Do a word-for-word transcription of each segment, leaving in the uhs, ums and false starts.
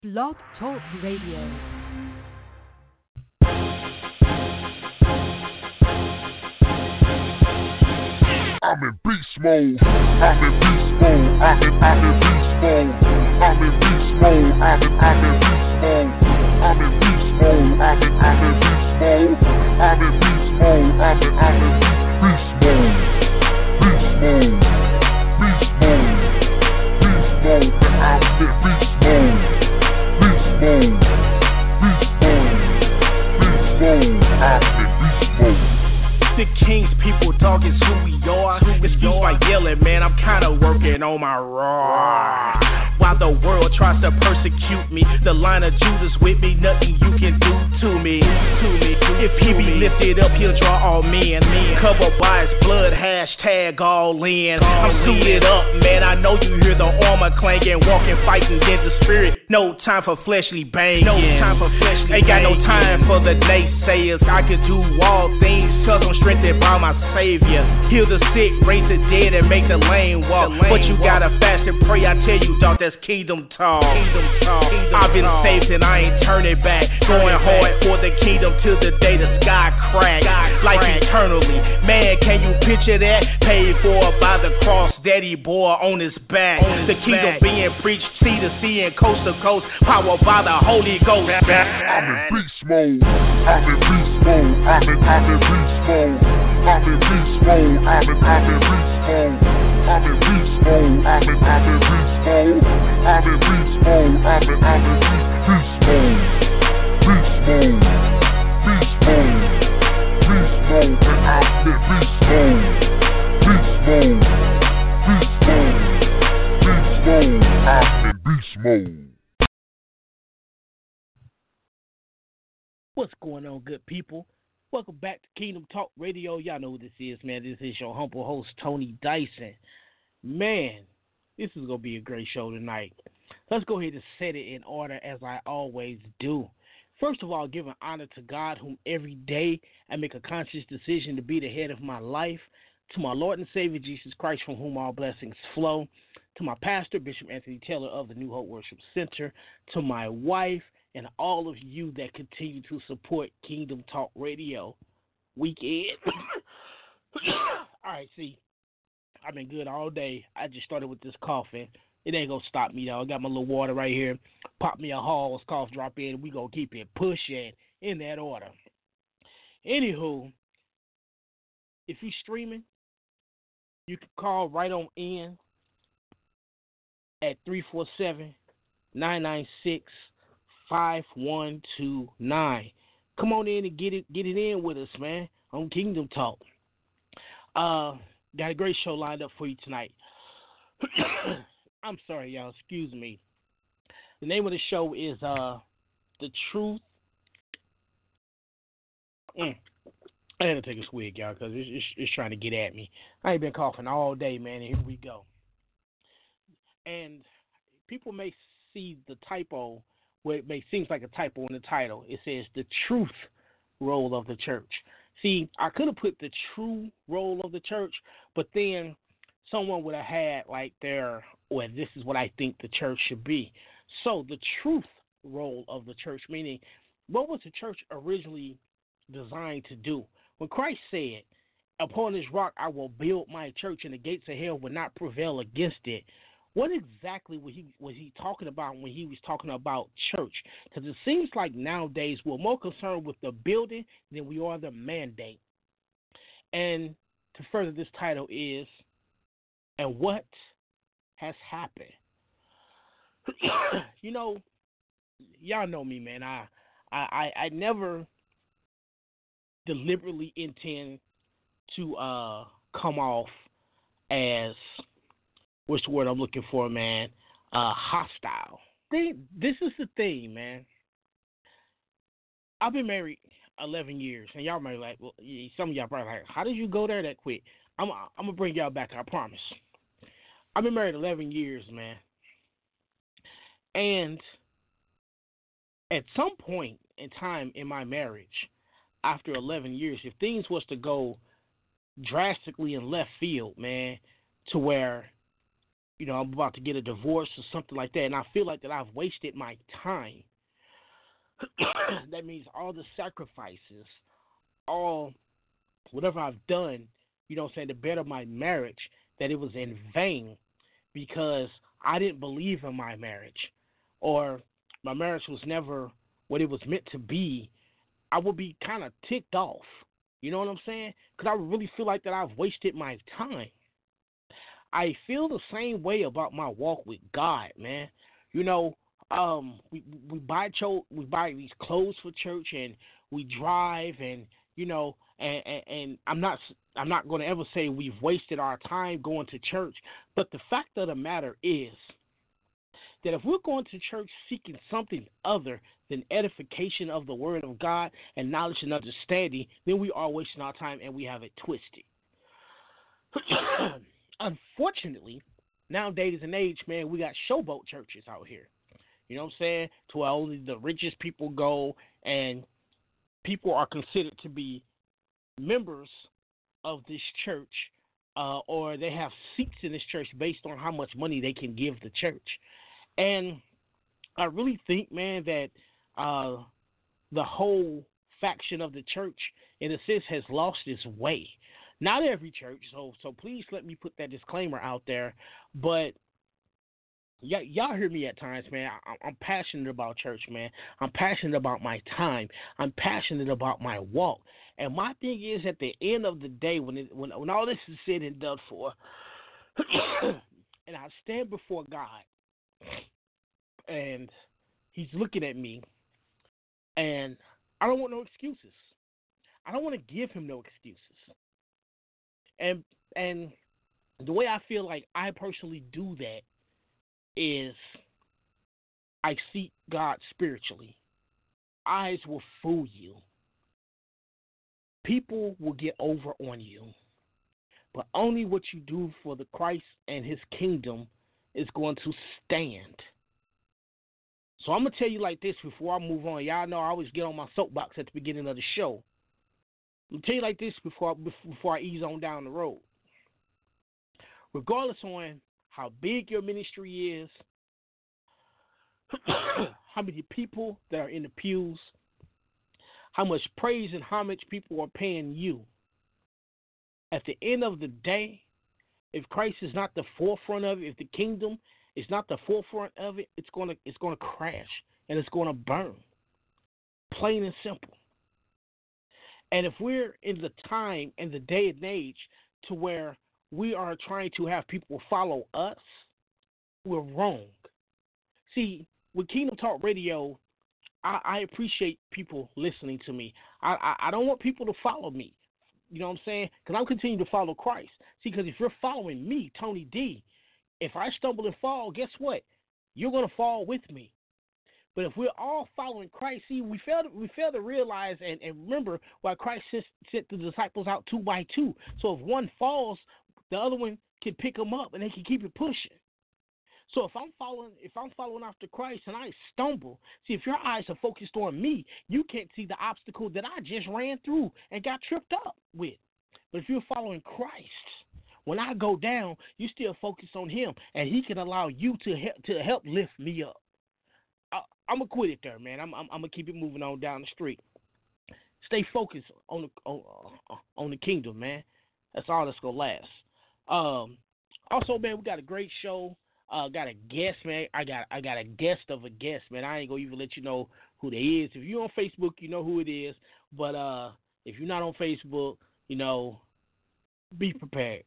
Blog Talk Radio. I'm in beast mode. I'm in beast mode. I'm in, I'm in beast mode. I'm in beast mode. I'm in, I'm in beast mode. I'm in beast mode. I'm in, I'm in beast mode. I'm in beast mode. I'm in, I'm in beast mode. Beast mode. Beast mode. Beast mode. I'm in beast mode. Beast mode. Beast mode. Beast mode. I'm in beast mode. The King's people, dog, is who we are. Excuse my yelling, man, I'm kinda working on my raw. While the world tries to persecute me, the line of Judas with me, nothing you can do to me. To me. If he be lifted up, he'll draw all men. Covered by his blood, hashtag all in. I'm suited up, man, I know you hear the armor clanking, walking, fighting against the spirit. No time for fleshly banging. No time for fleshly Ain't got no time for the naysayers. I can do all things, cause I'm strengthened by my Savior. Heal the sick, raise the dead, and make the lame walk. The lame but you walk. Gotta fast and pray, I tell you, dog, that's kingdom talk. Kingdom talk. Kingdom I've been talk. Saved and I ain't turning back. Going hard for the kingdom till the day the sky crack. Like crack. Eternally. Man, can you picture that? Paid for by the cross, daddy bore on his back. On his the kingdom back. Being preached sea to sea and coast to coast, powered by the Holy Ghost. I'm in beast mode. I'm in beast mode. I'm in, I'm in beast mode. I'm in beast mode. I'm in, I'm in beast mode. I'm in beast mode. I'm in, I'm in beast mode. I'm in beast mode. I'm in, I'm in beast mode. Beast mode. Beast mode. Beast mode. I'm in beast mode. Beast mode. Beast mode. Beast mode. I'm in beast mode. What's going on, good people? Welcome back to Kingdom Talk Radio. Y'all know who this is, man. This is your humble host, Tony Dyson. Man, this is going to be a great show tonight. Let's go ahead and set it in order as I always do. First of all, giving honor to God, whom every day I make a conscious decision to be the head of my life. To my Lord and Savior, Jesus Christ, from whom all blessings flow. To my pastor, Bishop Anthony Taylor of the New Hope Worship Center. To my wife, and all of you that continue to support Kingdom Talk Radio weekend. All right, see, I've been good all day. I just started with this coughing. It ain't going to stop me, though. I got my little water right here. Pop me a Halls, cough drop in. We going to keep it pushing in that order. Anywho, if you're streaming, you can call right on in at three four seven, nine nine six, five one two nine. Come on in and get it get it in with us, man, on Kingdom Talk. Uh, got a great show lined up for you tonight. I'm sorry, y'all. Excuse me. The name of the show is uh, The Truth. Mm. I had to take a swig, y'all, because it's, it's, it's trying to get at me. I ain't been coughing all day, man, and here we go. And people may see the typo where it may seems like a typo in the title. It says the truth role of the church. See, I could have put the true role of the church, but then someone would have had like their, well, this is what I think the church should be. So the truth role of the church, meaning what was the church originally designed to do? When Christ said, upon this rock I will build my church and the gates of hell will not prevail against it, what exactly was he was he talking about when he was talking about church? Because it seems like nowadays we're more concerned with the building than we are the mandate. And to further this title is, and what has happened? You know, y'all know me, man. I, I, I never deliberately intend to uh, come off as, what's the word I'm looking for, man? Uh, hostile. They, this is the thing, man. I've been married eleven years, and y'all might be like, well, some of y'all probably like, how did you go there that quick? I'm, I'm going to bring y'all back, I promise. I've been married eleven years, man. And at some point in time in my marriage, after eleven years, if things was to go drastically in left field, man, to where you know, I'm about to get a divorce or something like that, and I feel like that I've wasted my time. That means all the sacrifices, all whatever I've done, you know what I'm saying, to better my marriage, that it was in vain because I didn't believe in my marriage, or my marriage was never what it was meant to be. I would be kind of ticked off. You know what I'm saying? Because I really feel like that I've wasted my time. I feel the same way about my walk with God, man. You know, um, we we buy cho- we buy these clothes for church, and we drive, and you know, and, and, and I'm not I'm not going to ever say we've wasted our time going to church, but the fact of the matter is that if we're going to church seeking something other than edification of the Word of God and knowledge and understanding, then we are wasting our time and we have it twisted. Unfortunately, nowadays and age, man, we got showboat churches out here. You know what I'm saying? To where only the richest people go, and people are considered to be members of this church, uh, or they have seats in this church based on how much money they can give the church. And I really think, man, that uh, the whole faction of the church, in a sense, has lost its way. Not every church, so so please let me put that disclaimer out there. But y- y'all hear me at times, man. I- I'm passionate about church, man. I'm passionate about my time. I'm passionate about my walk. And my thing is, at the end of the day, when it, when when all this is said and done for, and I stand before God, and He's looking at me, and I don't want no excuses. I don't want to give Him no excuses. And and the way I feel like I personally do that is I seek God spiritually. Eyes will fool you. People will get over on you. But only what you do for the Christ and His kingdom is going to stand. So I'm going to tell you like this before I move on. Y'all know I always get on my soapbox at the beginning of the show. I'm going to tell you like this before I, before I ease on down the road. Regardless on how big your ministry is, how many people that are in the pews, how much praise and homage people are paying you, at the end of the day, if Christ is not the forefront of it, if the kingdom is not the forefront of it, it's gonna it's gonna crash and it's gonna burn. Plain and simple. And if we're in the time and the day and age to where we are trying to have people follow us, we're wrong. See, with Kingdom Talk Radio, I, I appreciate people listening to me. I, I, I don't want people to follow me. You know what I'm saying? Because I'm continuing to follow Christ. See, because if you're following me, Tony D, if I stumble and fall, guess what? You're going to fall with me. But if we're all following Christ, see, we fail to, we fail to realize and, and remember why Christ sent, sent the disciples out two by two. So if one falls, the other one can pick them up and they can keep it pushing. So if I'm following, if I'm following after Christ and I stumble, see, if your eyes are focused on me, you can't see the obstacle that I just ran through and got tripped up with. But if you're following Christ, when I go down, you still focus on Him, and He can allow you to help to help lift me up. I, I'm gonna quit it there, man. I'm, I'm I'm gonna keep it moving on down the street. Stay focused on the on, uh, on the kingdom, man. That's all that's gonna last. Um, also, man, we got a great show. Uh, got a guest, man. I got I got a guest of a guest, man. I ain't gonna even let you know who they is. If you're on Facebook, you know who it is. But uh, if you're not on Facebook, you know, be prepared.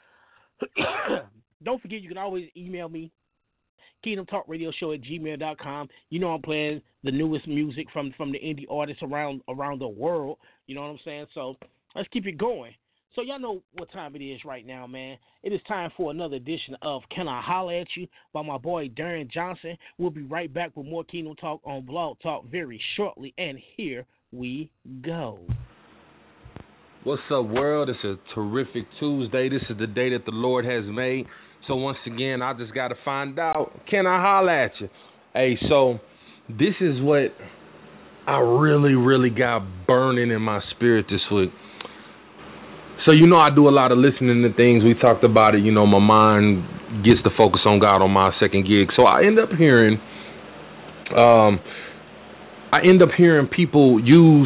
Don't forget, you can always email me, Kingdom Talk Radio Show at gmail dot com. You know I'm playing the newest music from, from the indie artists around around the world. You know what I'm saying? So let's keep it going. So y'all know what time it is right now, man. It is time for another edition of Can I Holler at You by my boy Darren Johnson. We'll be right back with more Kingdom Talk on Blog Talk very shortly. And here we go. What's up, world? It's a terrific Tuesday. This is the day that the Lord has made. So once again, I just got to find out, can I holler at you? Hey, so this is what I really, really got burning in my spirit this week. So, you know, I do a lot of listening to things. We talked about it. You know, my mind gets the focus on God on my second gig. So I end up hearing, um, I end up hearing people use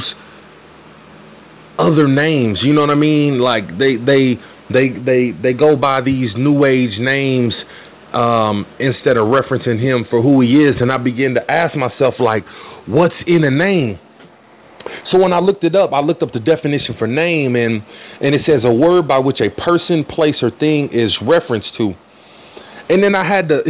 other names. You know what I mean? Like they they they they they go by these new age names um, instead of referencing him for who he is. And I begin to ask myself, like, what's in a name? So when I looked it up, I looked up the definition for name, and, and it says a word by which a person, place, or thing is referenced to. And then I had to,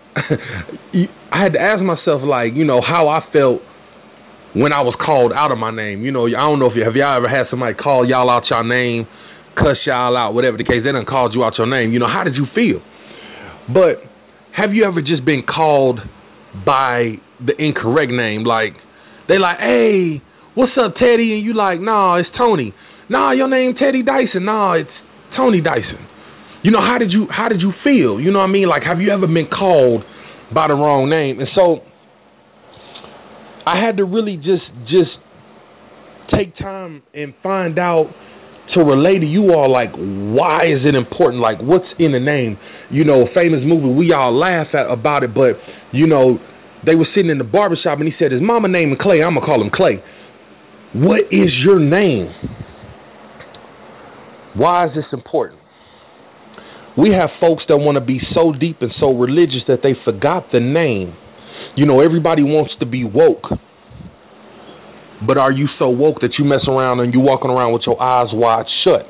I had to ask myself, like, you know, how I felt when I was called out of my name. You know, I don't know if you have y'all ever had somebody call y'all out your name, cuss y'all out, whatever the case. They done called you out your name. You know, how did you feel? But have you ever just been called by the incorrect name? Like, they like, hey, what's up, Teddy? And you like, nah, it's Tony. Nah, your name Teddy Dyson. Nah, it's Tony Dyson. You know, how did you how did you feel? You know what I mean? Like, have you ever been called by the wrong name? And so I had to really just just take time and find out to relay to you all, like, why is it important? Like, what's in the name? You know, a famous movie, we all laugh at about it, but, you know, they were sitting in the barbershop and he said, his mama named him Clay. I'm going to call him Clay. What is your name? Why is this important? We have folks that want to be so deep and so religious that they forgot the name. You know, everybody wants to be woke. But are you so woke that you mess around and you walking around with your eyes wide shut?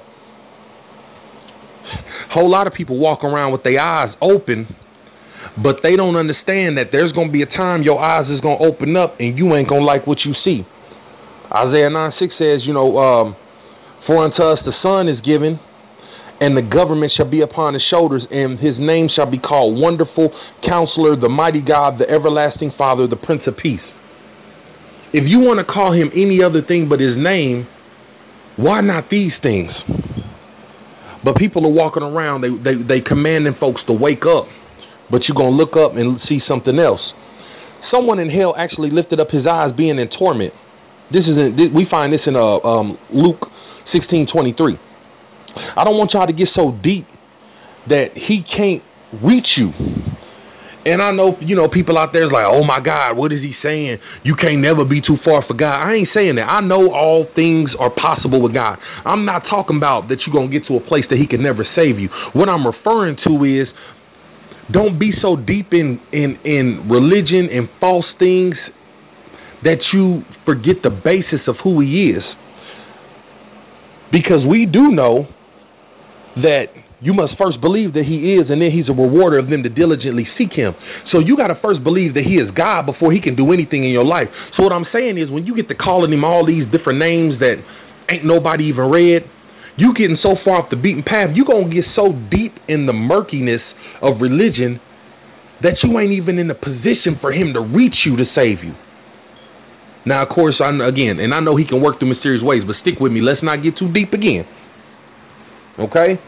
Whole lot of people walk around with their eyes open, but they don't understand that there's going to be a time your eyes is going to open up and you ain't going to like what you see. Isaiah nine six says, you know, um, for unto us the Son is given, and the government shall be upon his shoulders, and his name shall be called Wonderful, Counselor, the Mighty God, the Everlasting Father, the Prince of Peace. If you want to call him any other thing but his name, why not these things? But people are walking around, they they they commanding folks to wake up, but you're going to look up and see something else. Someone in hell actually lifted up his eyes being in torment. This is in, we find this in uh, um, Luke sixteen twenty-three. I don't want y'all to get so deep that he can't reach you. And I know, you know, people out there is like, oh my God, what is he saying? You can't never be too far for God. I ain't saying that. I know all things are possible with God. I'm not talking about that you're going to get to a place that he can never save you. What I'm referring to is, don't be so deep in, in, in religion and false things that you forget the basis of who he is. Because we do know that you must first believe that he is, and then he's a rewarder of them to diligently seek him. So you got to first believe that he is God before he can do anything in your life. So what I'm saying is, when you get to calling him all these different names that ain't nobody even read, you getting so far off the beaten path, you going to get so deep in the murkiness of religion that you ain't even in a position for him to reach you to save you. Now, of course, I, again, and I know he can work through mysterious ways, but stick with me. Let's not get too deep again. Okay?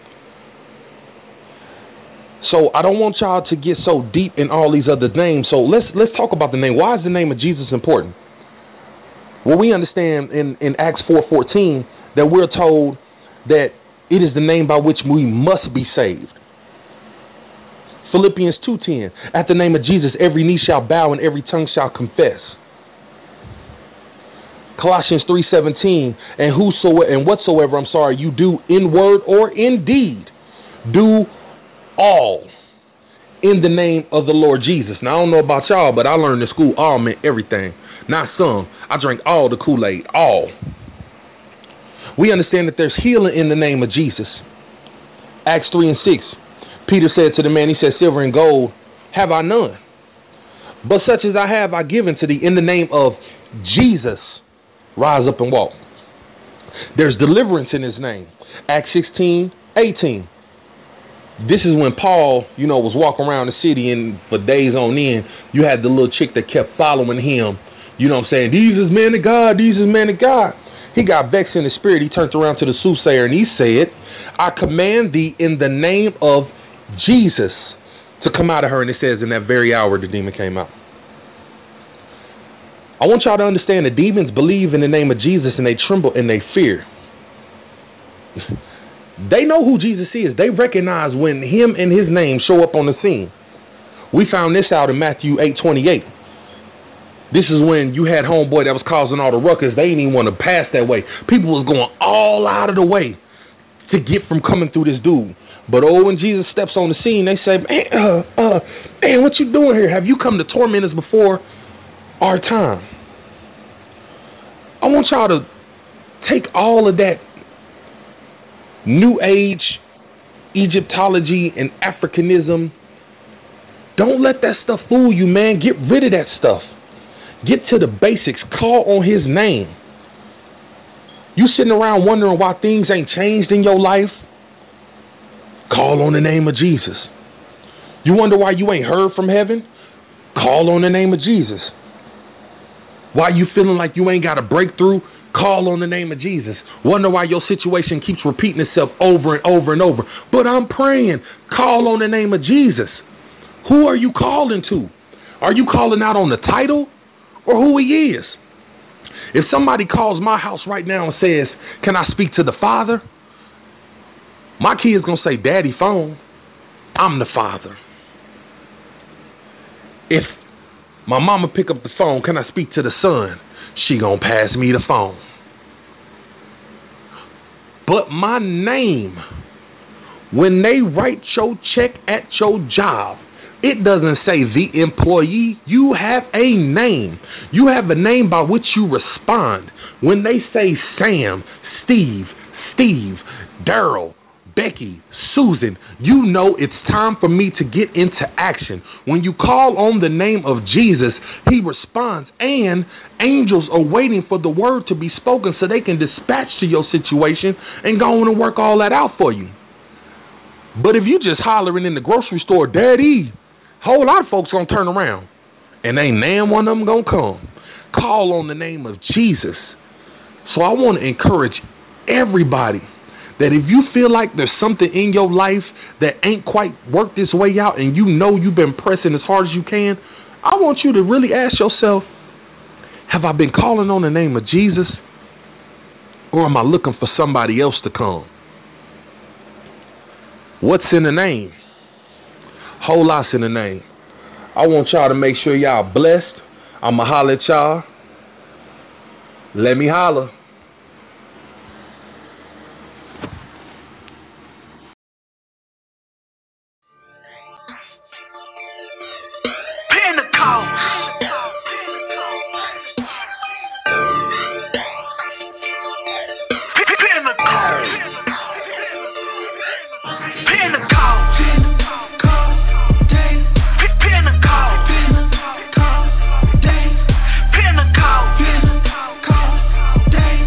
So I don't want y'all to get so deep in all these other names. So let's let's talk about the name. Why is the name of Jesus important? Well, we understand in, in Acts four fourteen that we're told that it is the name by which we must be saved. Philippians two ten, at the name of Jesus, every knee shall bow and every tongue shall confess. Colossians three seventeen, and whosoever and whatsoever, I'm sorry, you do in word or in deed, do all in the name of the Lord Jesus. Now, I don't know about y'all, but I learned in school all meant everything. Not some. I drank all the Kool-Aid. All. We understand that there's healing in the name of Jesus. Acts three and six. Peter said to the man, he said, silver and gold have I none, but such as I have I given to thee. In the name of Jesus, rise up and walk. There's deliverance in his name. Acts sixteen eighteen. This is when Paul, you know, was walking around the city, and for days on end, you had the little chick that kept following him. You know what I'm saying? These is men of God. These is men of God. He got vexed in the spirit. He turned around to the soothsayer and he said, I command thee in the name of Jesus to come out of her. And it says in that very hour the demon came out. I want y'all to understand that demons believe in the name of Jesus and they tremble and they fear. They know who Jesus is. They recognize when him and his name show up on the scene. We found this out in Matthew eight twenty-eight. This is when you had homeboy that was causing all the ruckus. They didn't even want to pass that way. People was going all out of the way to get from coming through this dude. But oh, when Jesus steps on the scene, they say, man, uh, uh, man, what you doing here? Have you come to torment us before our time? I want y'all to take all of that New Age Egyptology and Africanism. Don't let that stuff fool you, man. Get rid of that stuff. Get to the basics. Call on his name. You sitting around wondering why things ain't changed in your life? Call on the name of Jesus. You wonder why you ain't heard from heaven? Call on the name of Jesus. Why you feeling like you ain't got a breakthrough? Call on the name of Jesus. Wonder why your situation keeps repeating itself over and over and over. But I'm praying. Call on the name of Jesus. Who are you calling to? Are you calling out on the title or who he is? If somebody calls my house right now and says, can I speak to the Father? My kid's going to say, Daddy phone. I'm the Father. If my mama pick up the phone, can I speak to the Son? She going to pass me the phone. But my name, when they write your check at your job, it doesn't say the employee. You have a name. You have a name by which you respond. When they say Sam, Steve, Steve, Daryl, Becky, Susan, you know it's time for me to get into action. When you call on the name of Jesus, he responds, and angels are waiting for the word to be spoken so they can dispatch to your situation and go on and work all that out for you. But if you just hollering in the grocery store, Daddy, a whole lot of folks gonna turn around and ain't nan one of them gonna come. Call on the name of Jesus. So I want to encourage everybody that if you feel like there's something in your life that ain't quite worked its way out and you know you've been pressing as hard as you can, I want you to really ask yourself, have I been calling on the name of Jesus, or am I looking for somebody else to come? What's in the name? Whole lot's in the name. I want y'all to make sure y'all blessed. I'ma holler at y'all. Let me holler. Pentecost.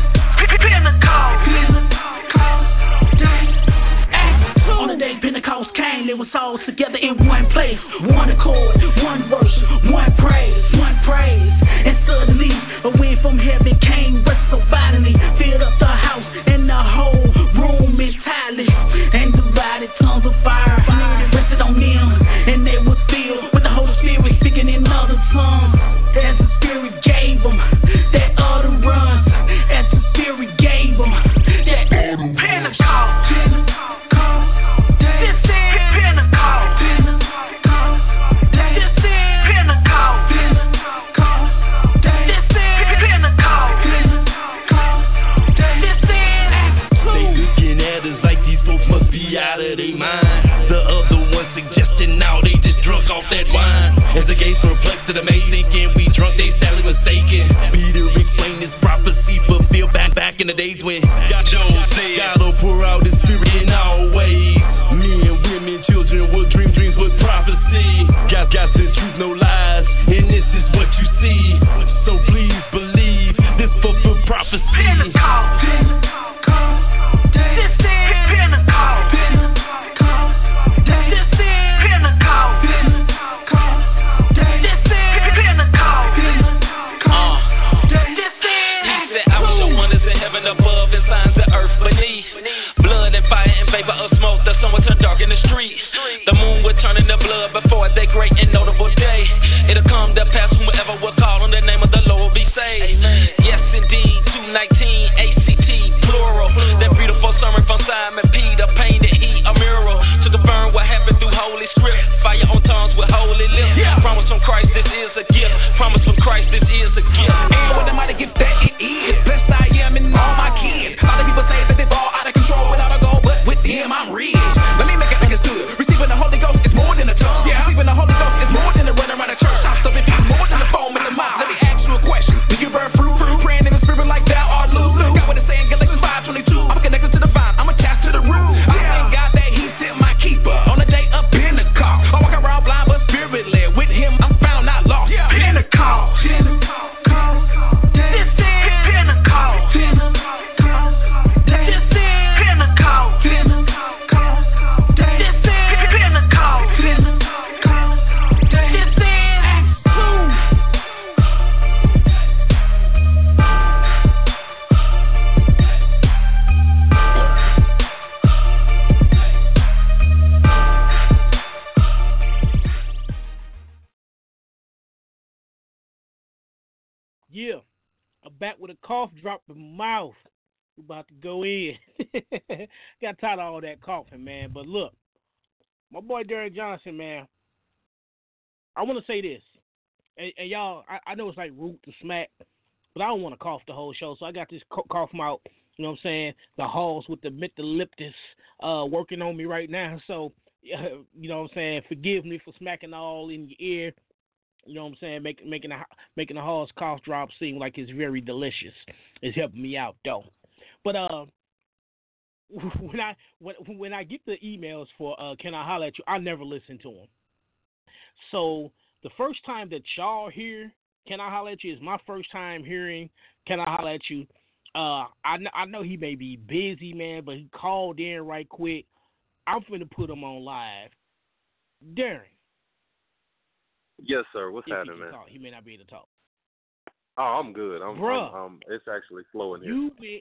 Yeah, I'm back with a cough drop in my mouth. We about to go in. Got tired of all that coughing, man. But look, my boy Derek Johnson, man. I want to say this, and, and y'all, I, I know it's like root to smack, but I don't want to cough the whole show, so I got this cough mouth. You know what I'm saying? The halls with the methalyptus uh, working on me right now. So, uh, you know what I'm saying? Forgive me for smacking all in your ear. You know what I'm saying? Make, making the making the Hall's cough drop seem like it's very delicious. It's helping me out though. But uh, when I when when I get the emails for uh, can I holler at you? I never listen to them. So the first time that y'all hear can I holler at you is my first time hearing can I holler at you. Uh, I know, I know he may be busy, man, but he called in right quick. I'm finna put him on live. Darren. Yes, sir. What's If he happening, can man? talk. He may not be able to talk. Oh, I'm good. I'm, Bruh, I'm, I'm it's actually flowing here. You went,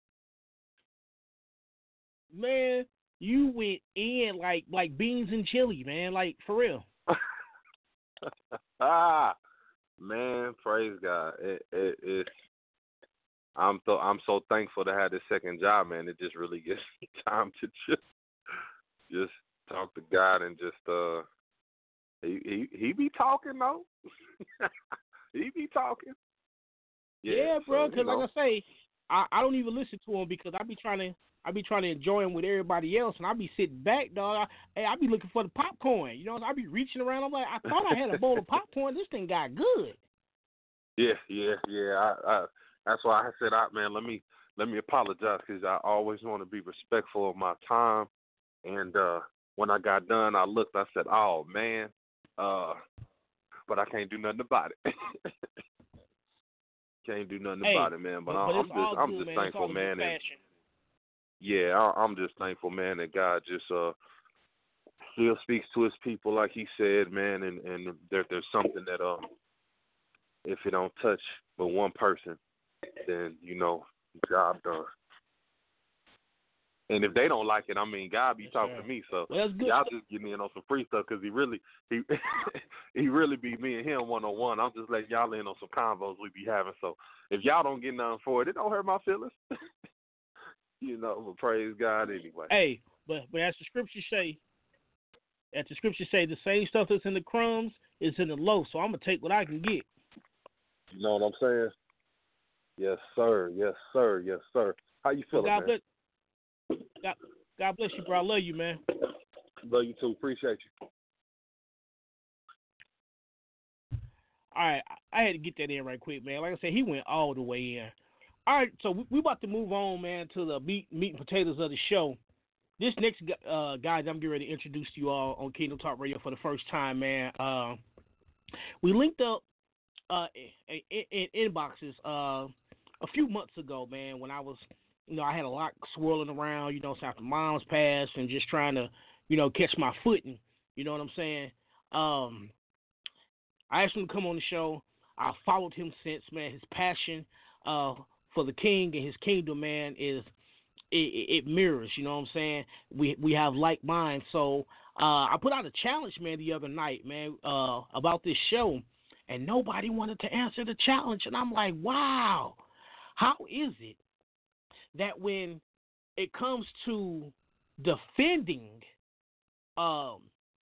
man. You went in like like beans and chili, man. Like for real. ah, man, praise God. It, it, it's I'm so I'm so thankful to have this second job, man. It just really gives me time to just just talk to God and just uh he he, he be talking though. he be talking. Yeah, Yeah, bro. so, Because you know. like I say, I, I don't even listen to him because I be trying to I be trying to enjoy him with everybody else, and I be sitting back, dog. I, hey, I be looking for the popcorn. You know, I be reaching around. I'm like, I thought I had a bowl of popcorn. This thing got good. Yeah, yeah, yeah. I, I that's why I said, I man, let me let me apologize because I always want to be respectful of my time. And uh, when I got done, I looked. I said, oh man, uh, but I can't do nothing about it. Can't do nothing hey, about it, man. But, but, I, but I'm it's just all I'm good, just man. thankful, it's all man. And fashion. yeah, I, I'm just thankful, man, that God just uh still speaks to His people, like He said, man. And and there, there's something that uh, if it don't touch but one person, then you know, job done. And if they don't like it, I mean, God be Yes, talking sir. to me, so Well, that's good. y'all just get me in on some free stuff because he really, he he really be me and him one on one. I'm just letting y'all in on some convos we be having. So if y'all don't get nothing for it, it don't hurt my feelings. you know, but praise God anyway. Hey, but but as the scriptures say, as the scriptures say, the same stuff that's in the crumbs is in the loaf. So I'm gonna take what I can get. You know what I'm saying? Yes, sir. Yes, sir. Yes, sir. How you feeling, God man? bless. God, God bless you, bro. I love you, man. Love you too. Appreciate you. All right, I, I had to get that in right quick, man. Like I said, he went all the way in. All right, so we, we about to move on, man, to the meat, meat and potatoes of the show. This next uh, guy that I'm getting ready to introduce to you all on Kingdom Talk Radio for the first time, man. Uh, we linked up uh, in, in, in inboxes uh, a few months ago, man, when I was, you know, I had a lot swirling around, you know, after mom's passed and just trying to, you know, catch my footing. You know what I'm saying? Um, I asked him to come on the show. I followed him since, man. His passion uh, for the king and his kingdom, man, is it, it mirrors. You know what I'm saying? We we have like minds. So uh, I put out a challenge, man, the other night, man, uh, about this show, and nobody wanted to answer the challenge. And I'm like, wow, how is it that when it comes to defending, um,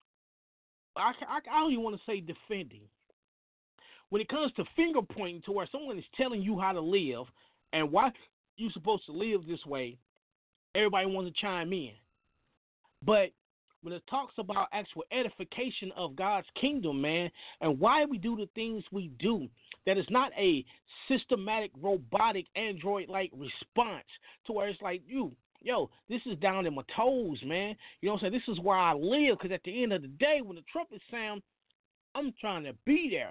I, I, I don't even want to say defending. When it comes to finger pointing to where someone is telling you how to live and why you're supposed to live this way, everybody wants to chime in. But when it talks about actual edification of God's kingdom, man, and why we do the things we do, that is not a systematic, robotic, android-like response to where it's like, you, yo, this is down in my toes, man. You know what I'm saying? This is where I live, because at the end of the day, when the trumpet sound, I'm trying to be there.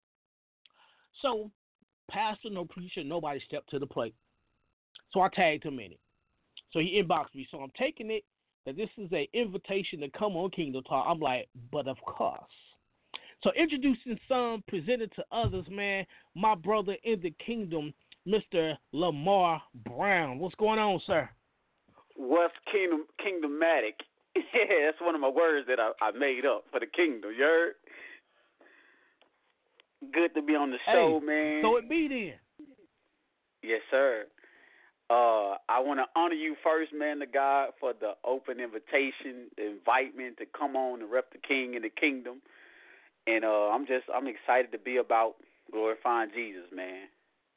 So, pastor, no preacher, nobody stepped to the plate. So I tagged him in it. So he inboxed me. So I'm taking it that this is an invitation to come on Kingdom Talk. I'm like, but of course. So introducing some, presented to others, man, my brother in the kingdom, Mister Lamar Brown. What's going on, sir? What's kingdom kingdomatic? Yeah, that's one of my words that I, I made up for the kingdom. You heard? Good to be on the show, hey, man. So it be then. Yes, sir. Uh, I want to honor you first, man, to God, for the open invitation, the invite me to come on and rep the King in the kingdom. And uh, I'm just, I'm excited to be about glorifying Jesus, man.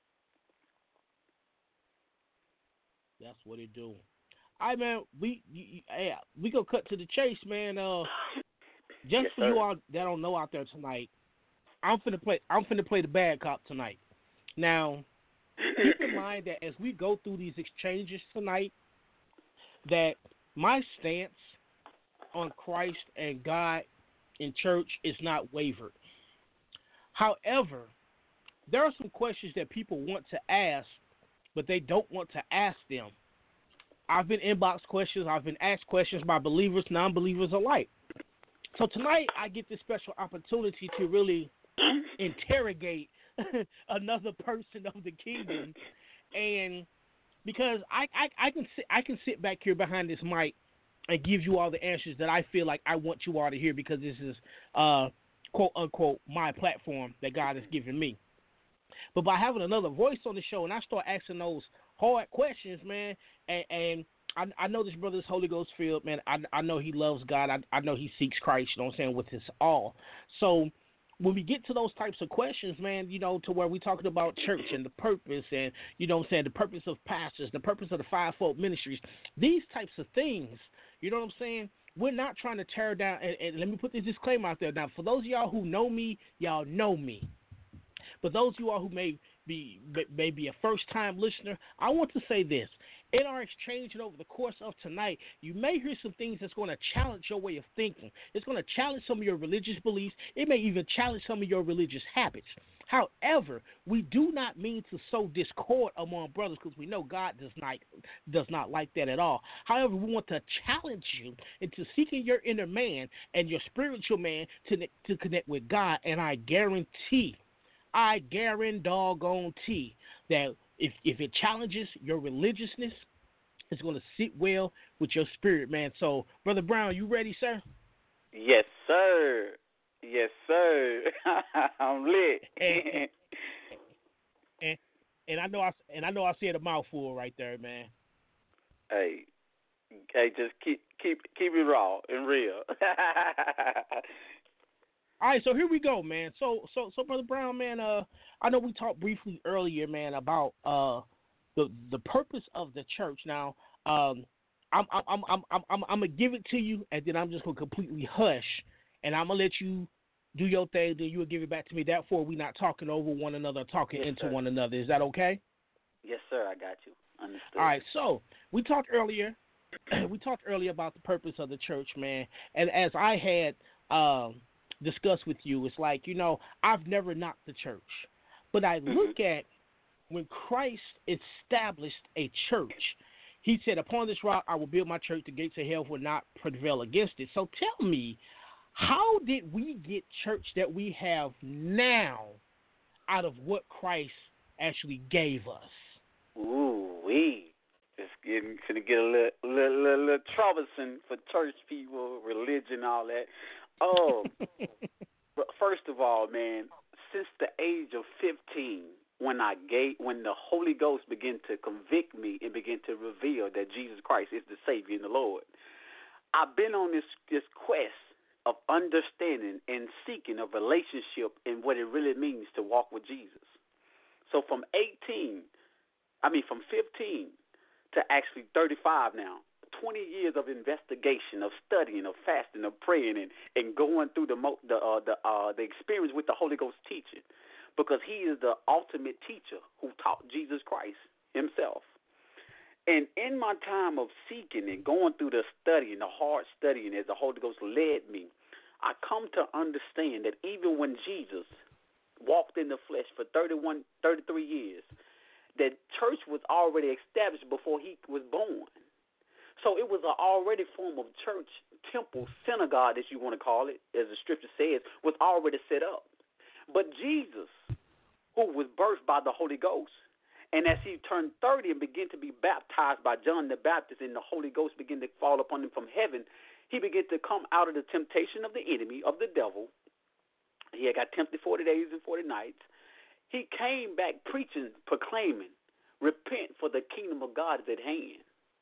That's what it do. All right, man. We, you, you, hey, we gonna cut to the chase, man. Uh, just Yes, for sir. you all that don't know out there tonight, I'm finna play. I'm finna play the bad cop tonight. Now, keep in mind that as we go through these exchanges tonight, that my stance on Christ and God in church is not wavered. However, there are some questions that people want to ask, but they don't want to ask them. I've been inbox questions. I've been asked questions by believers, non-believers alike. So tonight, I get this special opportunity to really interrogate another person of the kingdom, and because I, I, I can sit I can sit back here behind this mic and give you all the answers that I feel like I want you all to hear, because this is uh quote unquote my platform that God has given me. But by having another voice on the show, and I start asking those hard questions, man, and, and I, I know this brother is Holy Ghost filled, man. I, I know he loves God. I, I know he seeks Christ, you know what I'm saying, with his all. So when we get to those types of questions, man, you know, to where we're talking about church and the purpose and, you know what I'm saying, the purpose of pastors, the purpose of the fivefold ministries, these types of things, you know what I'm saying, we're not trying to tear down, and, and let me put this disclaimer out there. Now, for those of y'all who know me, y'all know me. But those of you all who may be may be a first-time listener, I want to say this. In our exchange and over the course of tonight, you may hear some things that's going to challenge your way of thinking. It's going to challenge some of your religious beliefs. It may even challenge some of your religious habits. However, we do not mean to sow discord among brothers, because we know God does not does not like that at all. However, we want to challenge you into seeking your inner man and your spiritual man to, to connect with God, and I guarantee I guarantee doggone T that if if it challenges your religiousness, it's going to sit well with your spirit, man. So, Brother Brown, you ready, sir? Yes, sir. Yes, sir. I'm lit. and, and and I know I and I know I said a mouthful right there, man. Hey, hey, just keep keep keep it raw and real. All right, so here we go, man. So, so, so, Brother Brown, man. Uh, I know we talked briefly earlier, man, about uh the the purpose of the church. Now, um, I'm I'm I'm I'm I'm I'm, I'm gonna give it to you, and then I'm just gonna completely hush, and I'm gonna let you do your thing. Then you will give it back to me. Therefore, we not talking over one another, talking Yes, into sir. one another. Is that okay? Yes, sir. I got you. Understood. All right. So we talked earlier. we talked earlier about the purpose of the church, man, and as I had um. discuss with you, it's like, you know, I've never knocked the church, but I look at when Christ established a church, he said, upon this rock I will build my church, the gates of hell will not prevail against it. So tell me, how did we get church that we have now out of what Christ actually gave us? Ooh, wee. It's getting gonna get a little, little, little, little troublesome for church people, religion, all that. Oh, but first of all, man, since the age of fifteen, when I gave, when the Holy Ghost began to convict me and begin to reveal that Jesus Christ is the Savior and the Lord, I've been on this this quest of understanding and seeking a relationship and what it really means to walk with Jesus. So from eighteen, I mean from fifteen to actually thirty-five now, twenty years of investigation, of studying, of fasting, of praying, and, and going through the mo- the uh, the uh, the experience with the Holy Ghost teaching, because He is the ultimate teacher who taught Jesus Christ Himself. And in my time of seeking and going through the studying, the hard studying, as the Holy Ghost led me, I come to understand that even when Jesus walked in the flesh for thirty-one, thirty-three years, that church was already established before He was born. So it was an already form of church, temple, synagogue, as you want to call it, as the scripture says, was already set up. But Jesus, who was birthed by the Holy Ghost, and as he turned thirty and began to be baptized by John the Baptist, and the Holy Ghost began to fall upon him from heaven, he began to come out of the temptation of the enemy, of the devil. He had got tempted forty days and forty nights. He came back preaching, proclaiming, repent for the kingdom of God is at hand.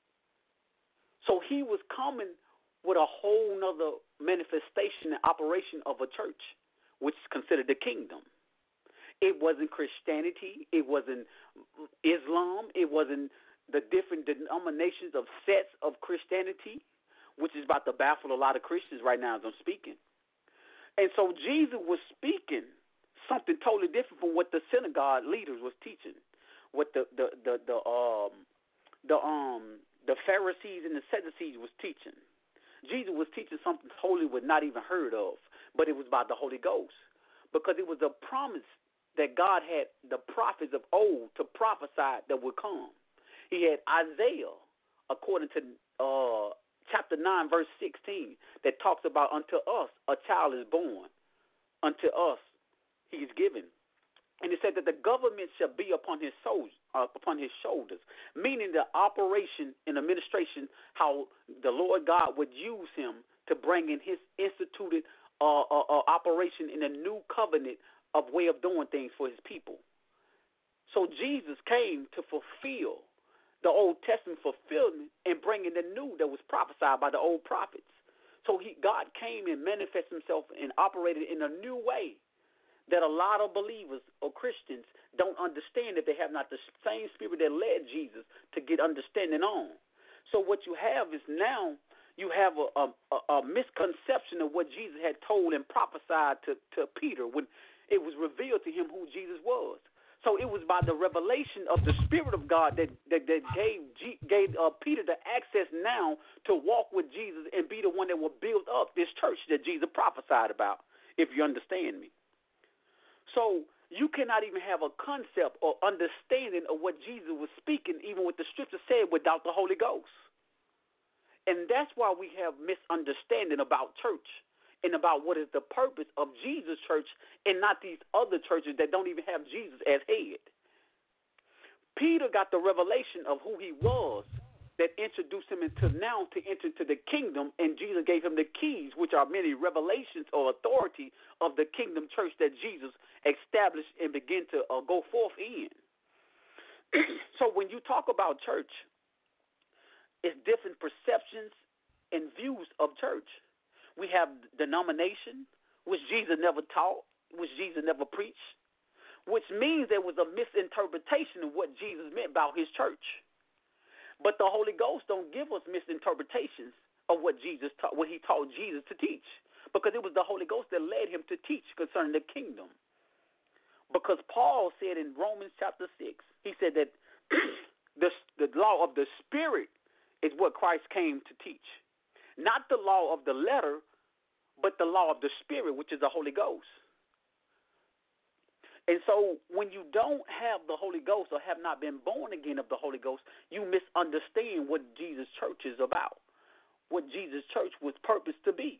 So he was coming with a whole nother manifestation and operation of a church, which is considered the kingdom. It wasn't Christianity. It wasn't Islam. It wasn't the different denominations of sets of Christianity, which is about to baffle a lot of Christians right now as I'm speaking. And so Jesus was speaking something totally different from what the synagogue leaders was teaching, what the the the, the um the um the Pharisees and the Sadducees was teaching. Jesus was teaching something totally was not even heard of, but it was about the Holy Ghost, because it was a promise that God had the prophets of old to prophesy that would come. He had Isaiah, according to uh, chapter nine, verse sixteen, that talks about unto us a child is born, unto us he is given. And it said that the government shall be upon his shoulders, uh, upon his shoulders, meaning the operation and administration, how the Lord God would use him to bring in his instituted uh, uh, uh, operation in a new covenant of way of doing things for his people. So Jesus came to fulfill the Old Testament fulfillment and bringing the new that was prophesied by the old prophets. So he, God came and manifested himself and operated in a new way that a lot of believers or Christians don't understand, if they have not the same spirit that led Jesus to get understanding on. So what you have is now you have a, a, a misconception of what Jesus had told and prophesied to, to Peter when it was revealed to him who Jesus was. So it was by the revelation of the Spirit of God that that, that gave gave uh, Peter the access now to walk with Jesus and be the one that will build up this church that Jesus prophesied about, if you understand me. So you cannot even have a concept or understanding of what Jesus was speaking, even what the Scripture said, without the Holy Ghost. And that's why we have misunderstanding about church and about what is the purpose of Jesus' church and not these other churches that don't even have Jesus as head. Peter got the revelation of who he was that introduced him into now to enter into the kingdom, and Jesus gave him the keys, which are many revelations or authority of the kingdom church that Jesus established and began to uh, go forth in. So when you talk about church, it's different perceptions and views of church. We have denomination, which Jesus never taught, which Jesus never preached, which means there was a misinterpretation of what Jesus meant about his church. But the Holy Ghost don't give us misinterpretations of what Jesus taught, what he taught Jesus to teach, because it was the Holy Ghost that led him to teach concerning the kingdom. Because Paul said in Romans chapter six, he said that the, the law of the Spirit is what Christ came to teach. Not the law of the letter, but the law of the Spirit, which is the Holy Ghost. And so when you don't have the Holy Ghost or have not been born again of the Holy Ghost, you misunderstand what Jesus' church is about, what Jesus' church was purposed to be.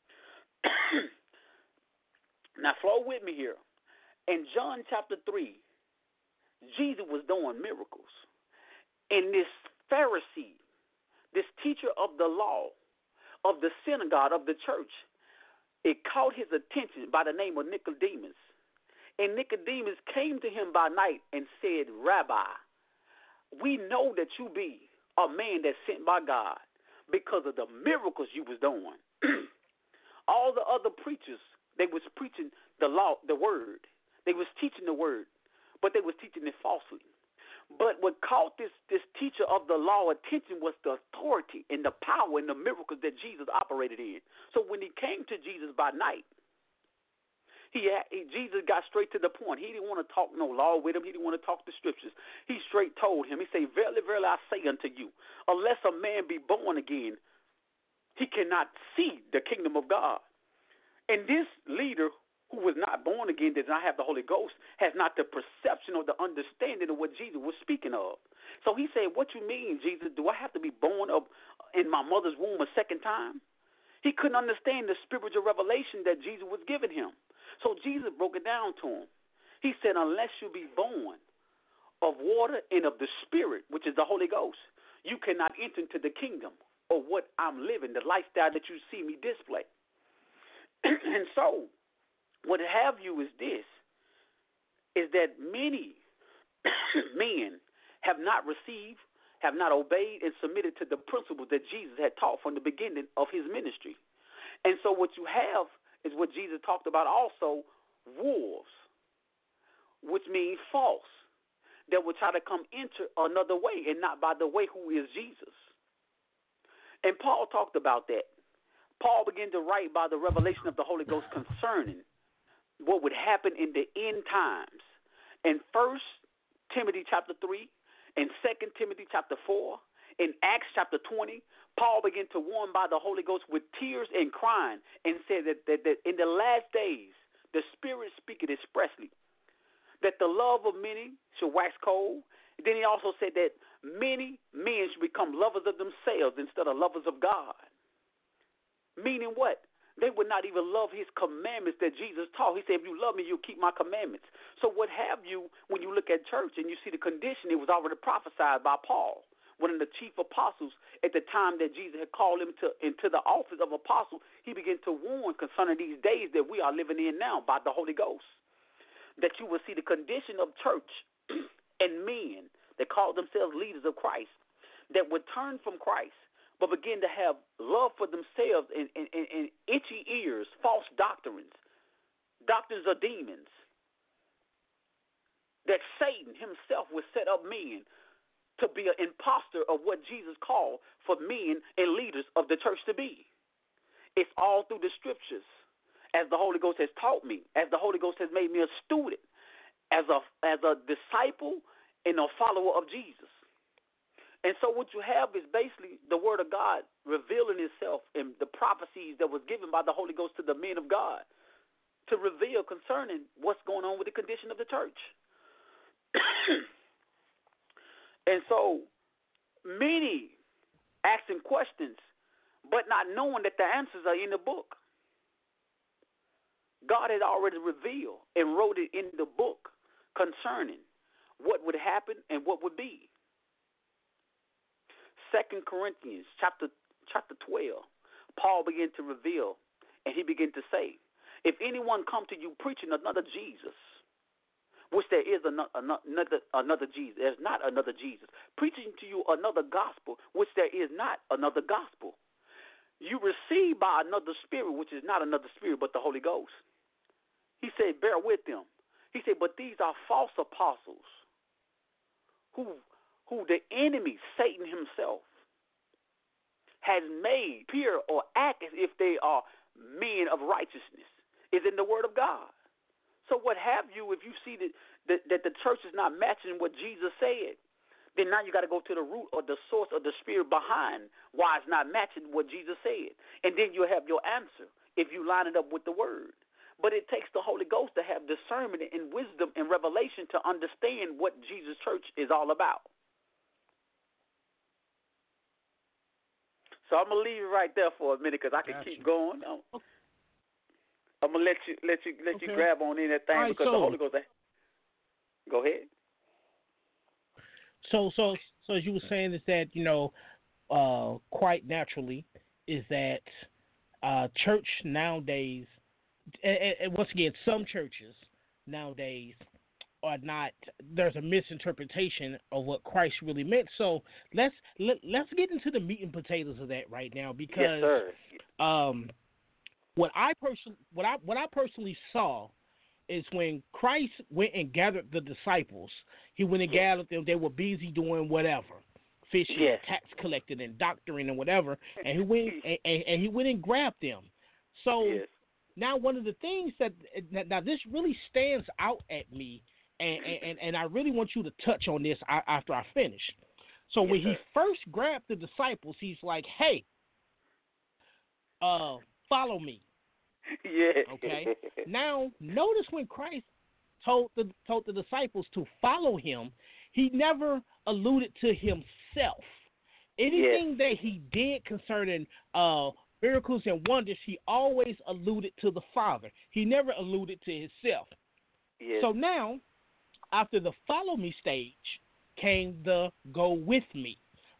Now flow with me here. In John chapter three, Jesus was doing miracles. And this Pharisee, this teacher of the law, of the synagogue, of the church, it caught his attention by the name of Nicodemus. And Nicodemus came to him by night and said, Rabbi, we know that you be a man that's sent by God because of the miracles you was doing. All the other preachers, they was preaching the law, the word. They was teaching the word, but they was teaching it falsely. But what caught this, this teacher of the law attention was the authority and the power and the miracles that Jesus operated in. So when he came to Jesus by night, He, he Jesus got straight to the point. He didn't want to talk no law with him. He didn't want to talk the scriptures. He straight told him, he said, verily, verily, I say unto you, unless a man be born again, he cannot see the kingdom of God. And this leader who was not born again, does not have the Holy Ghost, has not the perception or the understanding of what Jesus was speaking of. So he said, what you mean, Jesus? Do I have to be born of in my mother's womb a second time? He couldn't understand the spiritual revelation that Jesus was giving him. So Jesus broke it down to him. He said, unless you be born of water and of the Spirit, which is the Holy Ghost, you cannot enter into the kingdom or what I'm living, the lifestyle that you see me display. And so what have you is this, is that many men have not received, have not obeyed, and submitted to the principles that Jesus had taught from the beginning of his ministry. And so what you have is what Jesus talked about also, wolves, which means false, that will try to come into another way and not by the way who is Jesus. And Paul talked about that. Paul began to write by the revelation of the Holy Ghost concerning what would happen in the end times. In First Timothy chapter three, in Second Timothy chapter four, in Acts chapter twenty, Paul began to warn by the Holy Ghost with tears and crying and said that, that, that in the last days, the Spirit speaketh expressly, that the love of many shall wax cold. Then he also said that many men should become lovers of themselves instead of lovers of God. Meaning what? They would not even love his commandments that Jesus taught. He said, if you love me, you'll keep my commandments. So what have you, when you look at church and you see the condition, it was already prophesied by Paul, one of the chief apostles at the time that Jesus had called him to, into the office of apostle. He began to warn concerning these days that we are living in now by the Holy Ghost, that you will see the condition of church and men that call themselves leaders of Christ that would turn from Christ but begin to have love for themselves and, and, and, and itchy ears, false doctrines, doctrines of demons, that Satan himself would set up men to be an imposter of what Jesus called for men and leaders of the church to be. It's all through the scriptures, as the Holy Ghost has taught me, as the Holy Ghost has made me a student, as a as a disciple and a follower of Jesus. And so what you have is basically the Word of God revealing itself in the prophecies that was given by the Holy Ghost to the men of God to reveal concerning what's going on with the condition of the church. And so many asking questions but not knowing that the answers are in the book. God had already revealed and wrote it in the book concerning what would happen and what would be. Second Corinthians chapter chapter twelve, Paul began to reveal, and he began to say, if anyone come to you preaching another Jesus, which there is another, another, another Jesus, there's not another Jesus, preaching to you another gospel, which there is not another gospel, you receive by another spirit, which is not another spirit, but the Holy Ghost. He said, bear with them. He said, but these are false apostles who who the enemy, Satan himself, has made appear or act as if they are men of righteousness, is in the Word of God. So what have you, if you see that, that, that the church is not matching what Jesus said, then now you got to go to the root or the source of the spirit behind why it's not matching what Jesus said. And then you'll have your answer if you line it up with the Word. But it takes the Holy Ghost to have discernment and wisdom and revelation to understand what Jesus' church is all about. So I'm gonna leave it right there for a minute because I can Gotcha. keep going. I'm, I'm gonna let you let you let Okay. you grab on in that thing All right, because so, the Holy Ghost. Go ahead. So, so, so as you were saying is that you know, uh, quite naturally, is that uh, church nowadays, and, and once again, some churches nowadays are not. There's a misinterpretation of what Christ really meant. So let's let, let's get into the meat and potatoes of that right now because Yes, sir. um, what I personally what I what I personally saw is when Christ went and gathered the disciples, he went and Yes. gathered them. They were busy doing whatever, fishing, Yes. tax collecting, and doctoring and whatever. And he went and, and, and he went and grabbed them. So Yes. now one of the things that now this really stands out at me, and and, and I really want you to touch on this after I finish. So Yes, when he sir. first grabbed the disciples, he's like, "Hey, uh, follow me." Yeah. Okay. Now, notice when Christ told the told the disciples to follow him, he never alluded to himself. Anything that he did concerning uh, miracles and wonders, he always alluded to the Father. He never alluded to himself. Yes. So now, after the follow me stage, came the go with me.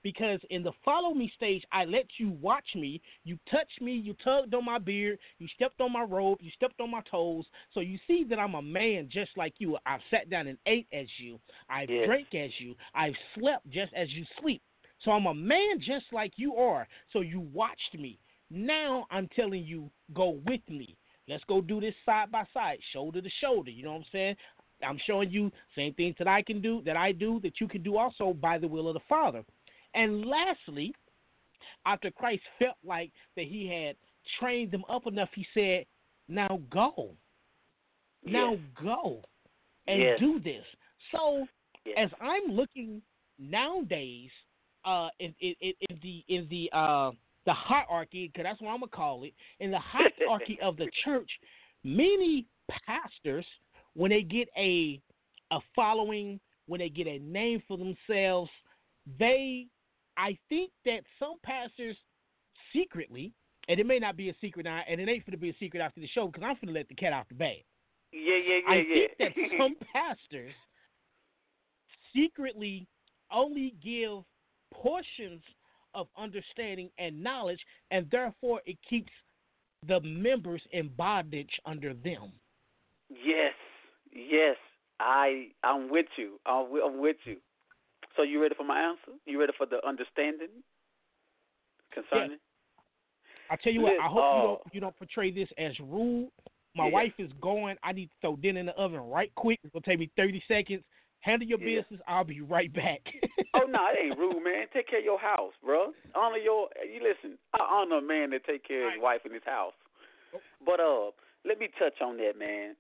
because in the follow me stage, I let you watch me. You touched me. You tugged on my beard. You stepped on my robe. You stepped on my toes. So you see that I'm a man just like you. I've sat down and ate as you. I've yes. drank as you. I've slept just as you sleep. So I'm a man just like you are. So you watched me. Now I'm telling you, go with me. Let's go do this side by side, shoulder to shoulder. You know what I'm saying? I'm showing you same things that I can do, that I do, that you can do also by the will of the Father. And lastly, after Christ felt like that he had trained them up enough, he said, now go. Yes. Now go and yes. do this. So yes. as I'm looking nowadays uh, in, in, in the in the uh, the hierarchy, because that's what I'm going to call it, in the hierarchy of the church, many pastors, when they get a a following, when they get a name for themselves, they, I think that some pastors secretly, and it may not be a secret now, and it ain't going to be a secret after the show because I'm going to let the cat out the bag. Yeah, yeah, yeah, I yeah. think that some pastors secretly only give portions of understanding and knowledge, and therefore it keeps the members in bondage under them. Yes, yes, I, I'm with you. I'm, I'm with you. So you ready for my answer? You ready for the understanding concerning? Yeah. I tell you what, I hope uh, you don't you don't portray this as rude. My yeah. wife is going. I need to throw dinner in the oven right quick. It's gonna take me thirty seconds. Handle your yeah. business. I'll be right back. Oh no, it ain't rude, man. Take care of your house, bro. Honor your. You listen. I honor a man that take care of his wife and his house. But uh, let me touch on that, man.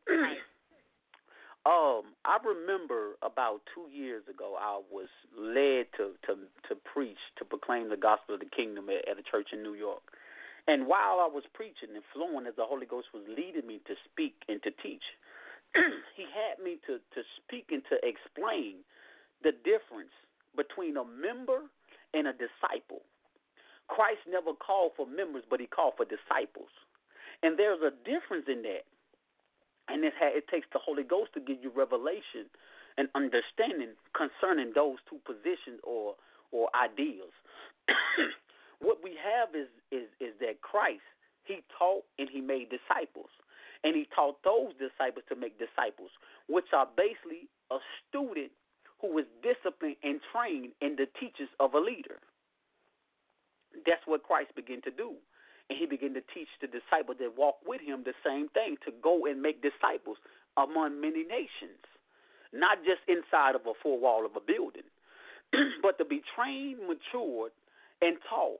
um, I remember about two years ago, I was led to to to preach, to proclaim the gospel of the kingdom at, at a church in New York. And while I was preaching and flowing as the Holy Ghost was leading me to speak and to teach, he had me to, to speak and to explain the difference between a member and a disciple. Christ never called for members, but he called for disciples. And there's a difference in that. And it, ha- it takes the Holy Ghost to give you revelation and understanding concerning those two positions or, or ideas. What we have is, is is that Christ, he taught and he made disciples. And he taught those disciples to make disciples, which are basically a student who is disciplined and trained in the teachings of a leader. That's what Christ began to do. And he began to teach the disciples that walk with him the same thing, to go and make disciples among many nations, not just inside of a four wall of a building, but to be trained, matured, and taught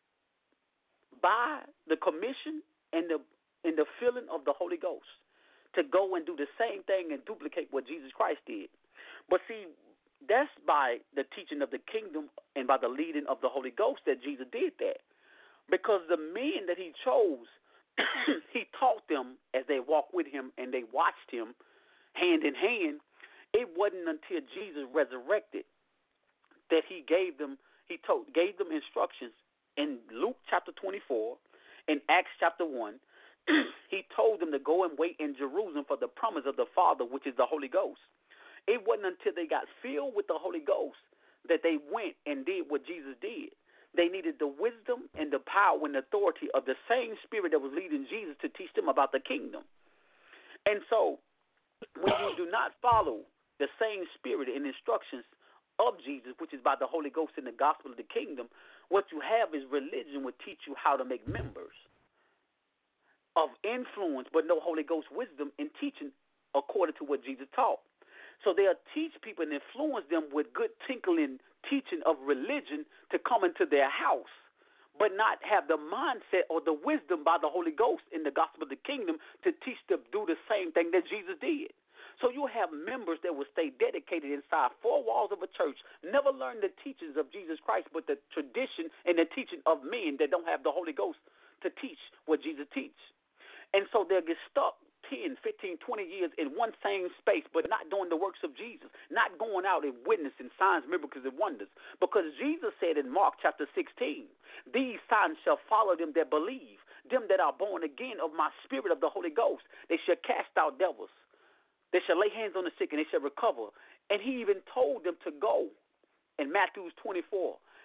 by the commission and the in the filling of the Holy Ghost, to go and do the same thing and duplicate what Jesus Christ did. But see, that's by the teaching of the kingdom and by the leading of the Holy Ghost that Jesus did that. Because the men that he chose, he taught them as they walked with him and they watched him hand in hand. It wasn't until Jesus resurrected that he gave them, he told, gave them instructions in Luke chapter twenty-four, in Acts chapter one. He told them to go and wait in Jerusalem for the promise of the Father, which is the Holy Ghost. It wasn't until they got filled with the Holy Ghost that they went and did what Jesus did. They needed the wisdom and the power and authority of the same Spirit that was leading Jesus to teach them about the kingdom. And so when you do not follow the same Spirit and instructions of Jesus, which is by the Holy Ghost in the gospel of the kingdom, what you have is religion will teach you how to make members of influence, but no Holy Ghost wisdom in teaching according to what Jesus taught. So they'll teach people and influence them with good tinkling teaching of religion to come into their house, but not have the mindset or the wisdom by the Holy Ghost in the gospel of the kingdom to teach them to do the same thing that Jesus did. So you have members that will stay dedicated inside four walls of a church, never learn the teachings of Jesus Christ, but the tradition and the teaching of men that don't have the Holy Ghost to teach what Jesus teaches. And so they'll get stuck ten, fifteen, twenty years in one same space, but not doing the works of Jesus, not going out and witnessing signs, miracles, and wonders. Because Jesus said in Mark chapter sixteen, these signs shall follow them that believe, them that are born again of my Spirit of the Holy Ghost. They shall cast out devils. They shall lay hands on the sick, and they shall recover. And he even told them to go in Matthew twenty-four.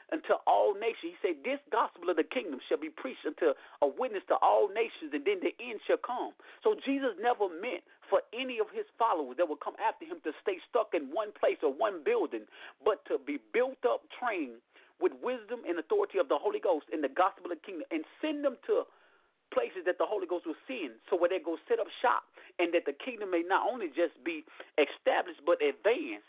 unto all nations. He said, this gospel of the kingdom shall be preached unto a witness to all nations, and then the end shall come. So Jesus never meant for any of his followers that would come after him to stay stuck in one place or one building, but to be built up, trained with wisdom and authority of the Holy Ghost in the gospel of the kingdom, and send them to places that the Holy Ghost will send, so where they go set up shop, and that the kingdom may not only just be established but advanced,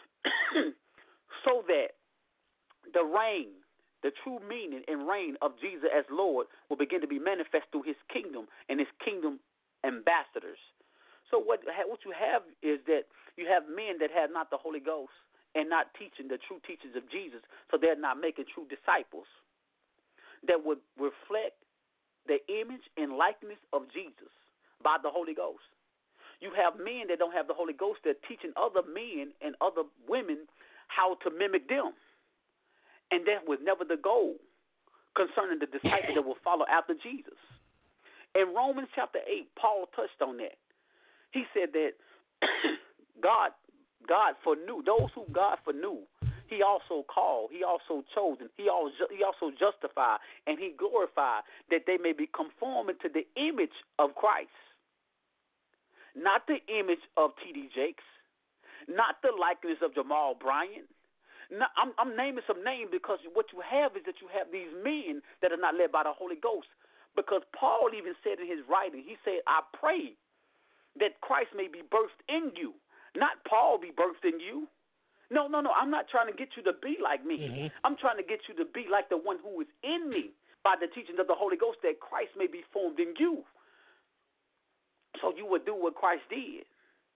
so that the reign, the true meaning and reign of Jesus as Lord will begin to be manifest through his kingdom and his kingdom ambassadors. So what what you have is that you have men that have not the Holy Ghost and not teaching the true teachings of Jesus, so they're not making true disciples that would reflect the image and likeness of Jesus by the Holy Ghost. You have men that don't have the Holy Ghost that are teaching other men and other women how to mimic them. And that was never the goal concerning the disciples that will follow after Jesus. In Romans chapter eight, Paul touched on that. He said that God God foreknew, those who God foreknew, he also called, he also chosen, he also, he also justified, and he glorified that they may be conformed to the image of Christ. Not the image of T D Jakes, not the likeness of Jamal Bryant. No, I'm, I'm naming some names because what you have is that you have these men that are not led by the Holy Ghost. Because Paul even said in his writing, he said, I pray that Christ may be birthed in you, not Paul be birthed in you. No, no, no, I'm not trying to get you to be like me. Mm-hmm. I'm trying to get you to be like the one who is in me by the teachings of the Holy Ghost, that Christ may be formed in you. So you would do what Christ did.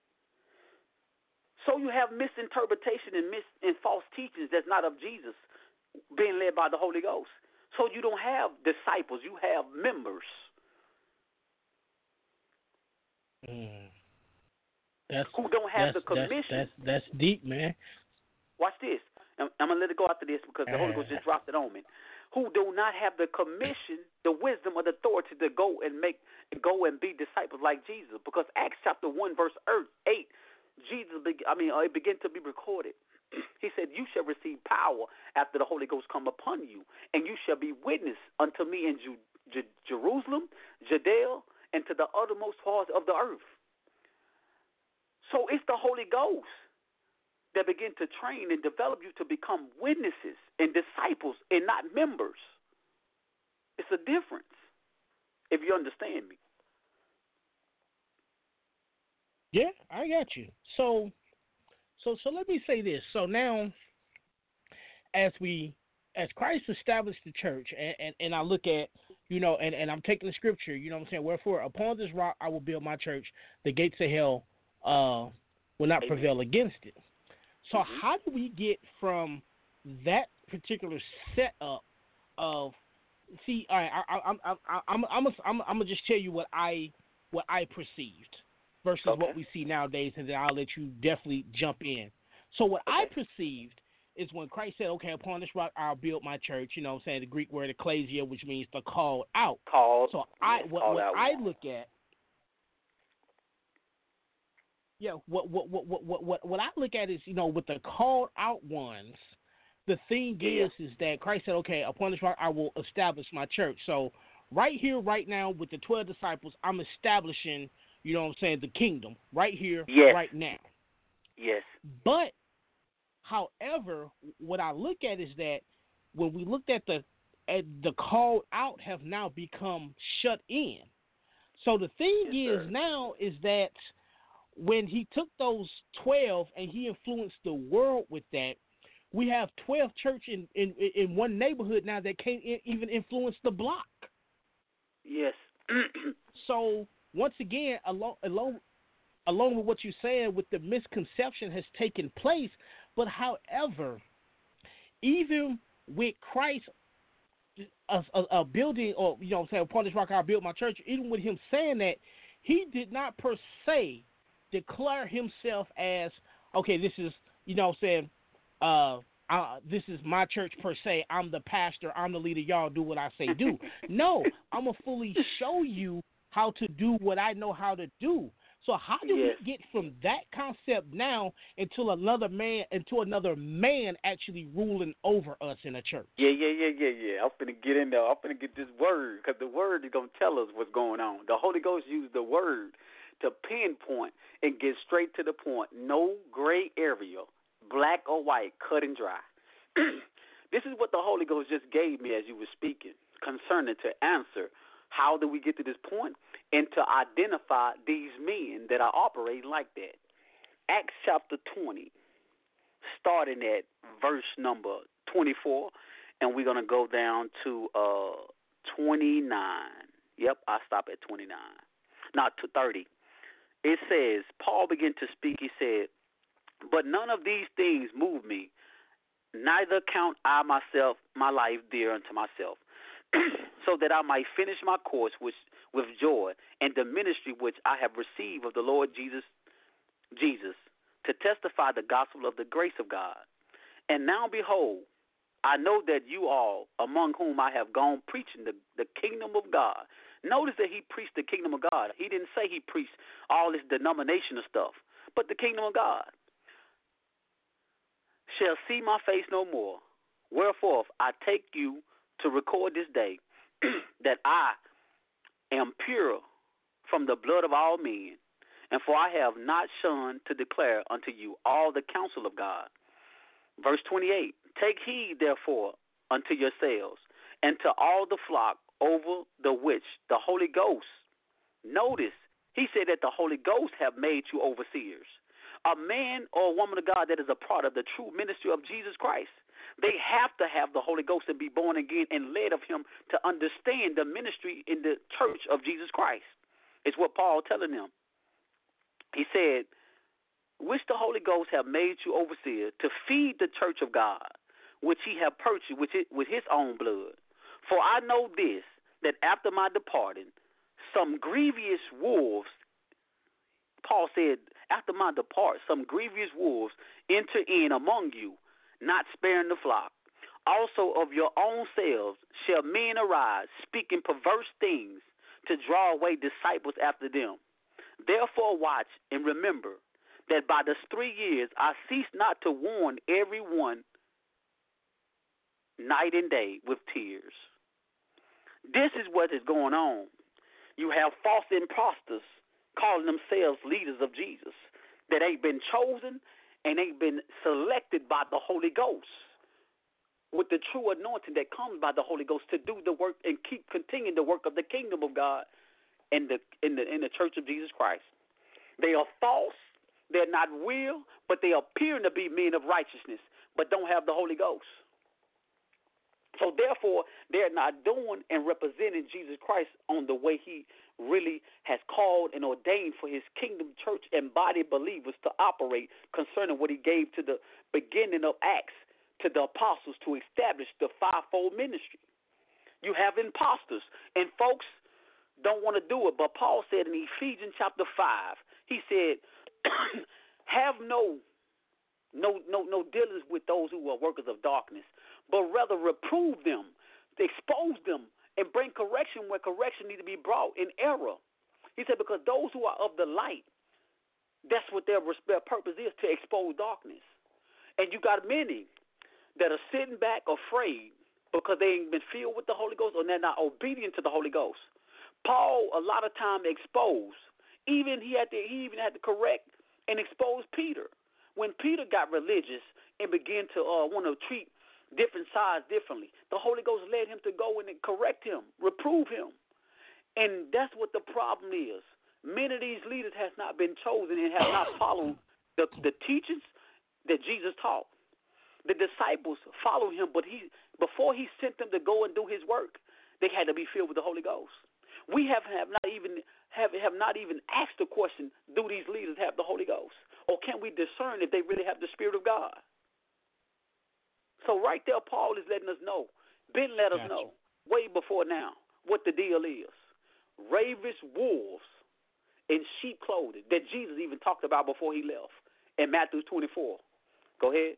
So you have misinterpretation and mis and false teachings that's not of Jesus being led by the Holy Ghost. So you don't have disciples, you have members. Mm. That's, who don't have that's, the commission. That's, that's, that's deep, man. Watch this. I'm, I'm going to let it go after this because the Holy Ghost just dropped it on me. Who do not have the commission, the wisdom, or the authority to go and make, go and be disciples like Jesus. Because Acts chapter one, verse eight, Jesus, I mean, it began to be recorded. He said, you shall receive power after the Holy Ghost come upon you, and you shall be witness unto me in Ju- Ju- Jerusalem, Judea, and to the uttermost parts of the earth. So it's the Holy Ghost that begin to train and develop you to become witnesses and disciples and not members. It's a difference, if you understand me. Yeah, I got you. So, so, so let me say this. So now, as we, as Christ established the church, and, and, and I look at, you know, and, and I'm taking the scripture, you know what I'm saying? Wherefore, upon this rock I will build my church. The gates of hell uh, will not Amen. Prevail against it. So mm-hmm. how do we get from that particular setup of, see, all right, I, I, I, I, I'm, I'm, I'm, I'm gonna just tell you what I, what I perceived versus okay. what we see nowadays, and then I'll let you definitely jump in. So what okay. I perceived is when Christ said, okay, upon this rock I'll build my church, you know what I'm saying, the Greek word ecclesia, which means the called out. Called. So I, what, called what out. I look at, yeah, what, what, what, what, what, what I look at is, you know, with the called out ones, the thing yeah. is, is that Christ said, okay, upon this rock I will establish my church. So right here, right now, with the twelve disciples, I'm establishing, you know what I'm saying, the kingdom right here, yes. right now. Yes. But, however, what I look at is that when we looked at the at the called out have now become shut in. So the thing yes, is sir. now is that when he took those twelve and he influenced the world with that, we have twelve churches in, in, in one neighborhood now that can't even influence the block. Yes. So, once again, along, along, along with what you're saying, with the misconception has taken place, but however, even with Christ, a, a, a building, or, you know what I'm saying, upon this rock I'll build my church, even with him saying that, he did not per se declare himself as, okay, this is, you know what I'm saying, uh, uh, this is my church per se, I'm the pastor, I'm the leader, y'all do what I say do. No, I'm going to fully show you how to do what I know how to do. So how do Yes. we get from that concept now until another man, into another man actually ruling over us in a church? Yeah, yeah, yeah, yeah, yeah. I'm finna get in there. I'm finna get this word because the word is gonna tell us what's going on. The Holy Ghost used the word to pinpoint and get straight to the point. No gray area, black or white, cut and dry. This is what the Holy Ghost just gave me as you were speaking concerning to answer how do we get to this point and to identify these men that are operating like that. Acts chapter twenty, starting at verse number twenty-four, and we're going to go down to uh, twenty-nine. Yep, I stop at twenty-nine. Not to thirty. It says, Paul began to speak. He said, but none of these things move me, neither count I myself, my life dear unto myself, so that I might finish my course with, with joy and the ministry which I have received of the Lord Jesus, Jesus, to testify the gospel of the grace of God. And now behold, I know that you all, among whom I have gone preaching the, the kingdom of God. Notice that he preached the kingdom of God. He didn't say he preached all this denominational stuff, but the kingdom of God. Shall see my face no more. Wherefore I take you to record this day that I am pure from the blood of all men, and for I have not shunned to declare unto you all the counsel of God. Verse twenty-eight, take heed therefore unto yourselves and to all the flock over the which the Holy Ghost, notice, he said that the Holy Ghost have made you overseers. A man or a woman of God that is a part of the true ministry of Jesus Christ, they have to have the Holy Ghost and be born again and led of him to understand the ministry in the church of Jesus Christ. It's what Paul telling them. He said, which the Holy Ghost have made you overseer to feed the church of God, which he have purchased with, it, with his own blood. For I know this, that after my departing, some grievous wolves, Paul said, after my depart, some grievous wolves enter in among you, not sparing the flock. Also of your own selves shall men arise, speaking perverse things, to draw away disciples after them. Therefore watch and remember that by the three years I cease not to warn every one night and day with tears. This is what is going on. You have false impostors calling themselves leaders of Jesus that ain't been chosen and ain't been selected by the Holy Ghost with the true anointing that comes by the Holy Ghost to do the work and keep continuing the work of the kingdom of God in the in the in the church of Jesus Christ. They are false, they're not real, but they appear to be men of righteousness, but don't have the Holy Ghost. So therefore, they're not doing and representing Jesus Christ on the way he really has called and ordained for his kingdom church and body believers to operate concerning what he gave to the beginning of Acts to the apostles to establish the fivefold ministry. You have imposters, and folks don't want to do it, but Paul said in Ephesians chapter five, he said, have no no no no dealings with those who are workers of darkness, but rather reprove them, expose them, and bring correction where correction needs to be brought in error. He said, because those who are of the light, that's what their, their purpose is, to expose darkness. And you got many that are sitting back afraid because they ain't been filled with the Holy Ghost or they're not obedient to the Holy Ghost. Paul, a lot of time, exposed. Even he had to, he even had to correct and expose Peter. When Peter got religious and began to uh, want to treat different sides differently, the Holy Ghost led him to go in and correct him, reprove him. And that's what the problem is. Many of these leaders has not been chosen and have not followed the, the teachings that Jesus taught. The disciples followed him, but he before he sent them to go and do his work, they had to be filled with the Holy Ghost. We have, have not even have, have not even asked the question, do these leaders have the Holy Ghost? Or can we discern if they really have the Spirit of God? So right there, Paul is letting us know, been let us Gotcha. know, way before now, what the deal is. Ravish wolves in sheep clothing that Jesus even talked about before he left in Matthew twenty-four. Go ahead.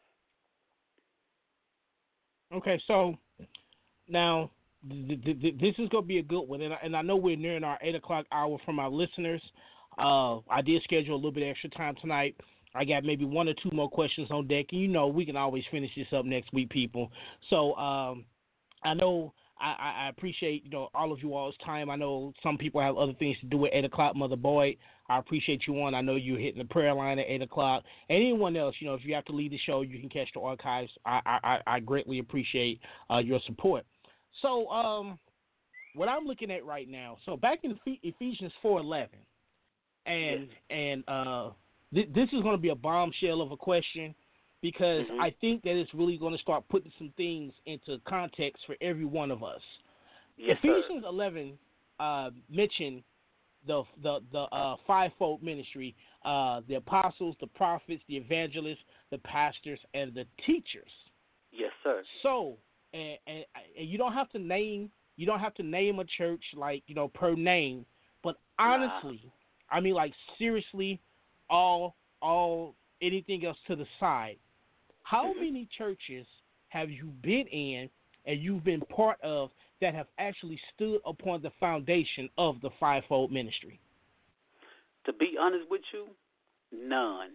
Okay, so now th- th- th- this is going to be a good one, and I, and I know we're nearing our eight o'clock hour from our listeners. Uh, I did schedule a little bit extra time tonight. I got maybe one or two more questions on deck, and you know we can always finish this up next week, people. So um, I know I, I appreciate you know all of you all's time. I know some people have other things to do at eight o'clock. Mother Boyd, I appreciate you on. I know you're hitting the prayer line at eight o'clock. And anyone else, you know, if you have to leave the show, you can catch the archives. I I, I greatly appreciate uh, your support. So um, what I'm looking at right now, so back in Ephesians four eleven, and and uh. This is going to be a bombshell of a question because mm-hmm. I think that it's really going to start putting some things into context for every one of us. Yes, Ephesians sir. eleven uh, mentioned the the the uh, fivefold ministry: uh, the apostles, the prophets, the evangelists, the pastors, and the teachers. Yes, sir. So, and, and, and you don't have to name you don't have to name a church like you know per name, but honestly, nah. I mean like seriously. all all anything else to the side. How mm-hmm. many churches have you been in and you've been part of that have actually stood upon the foundation of the fivefold ministry? To be honest with you, none.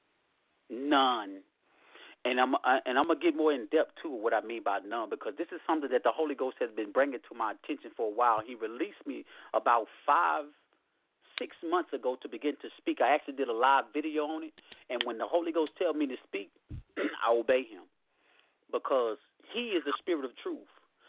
None. And I'm I, and I'm gonna get more in depth to what I mean by none, because this is something that the Holy Ghost has been bringing to my attention for a while. He released me about five Six months ago to begin to speak. I actually did a live video on it, and when the Holy Ghost tells me to speak, I obey him, because he is the spirit of truth.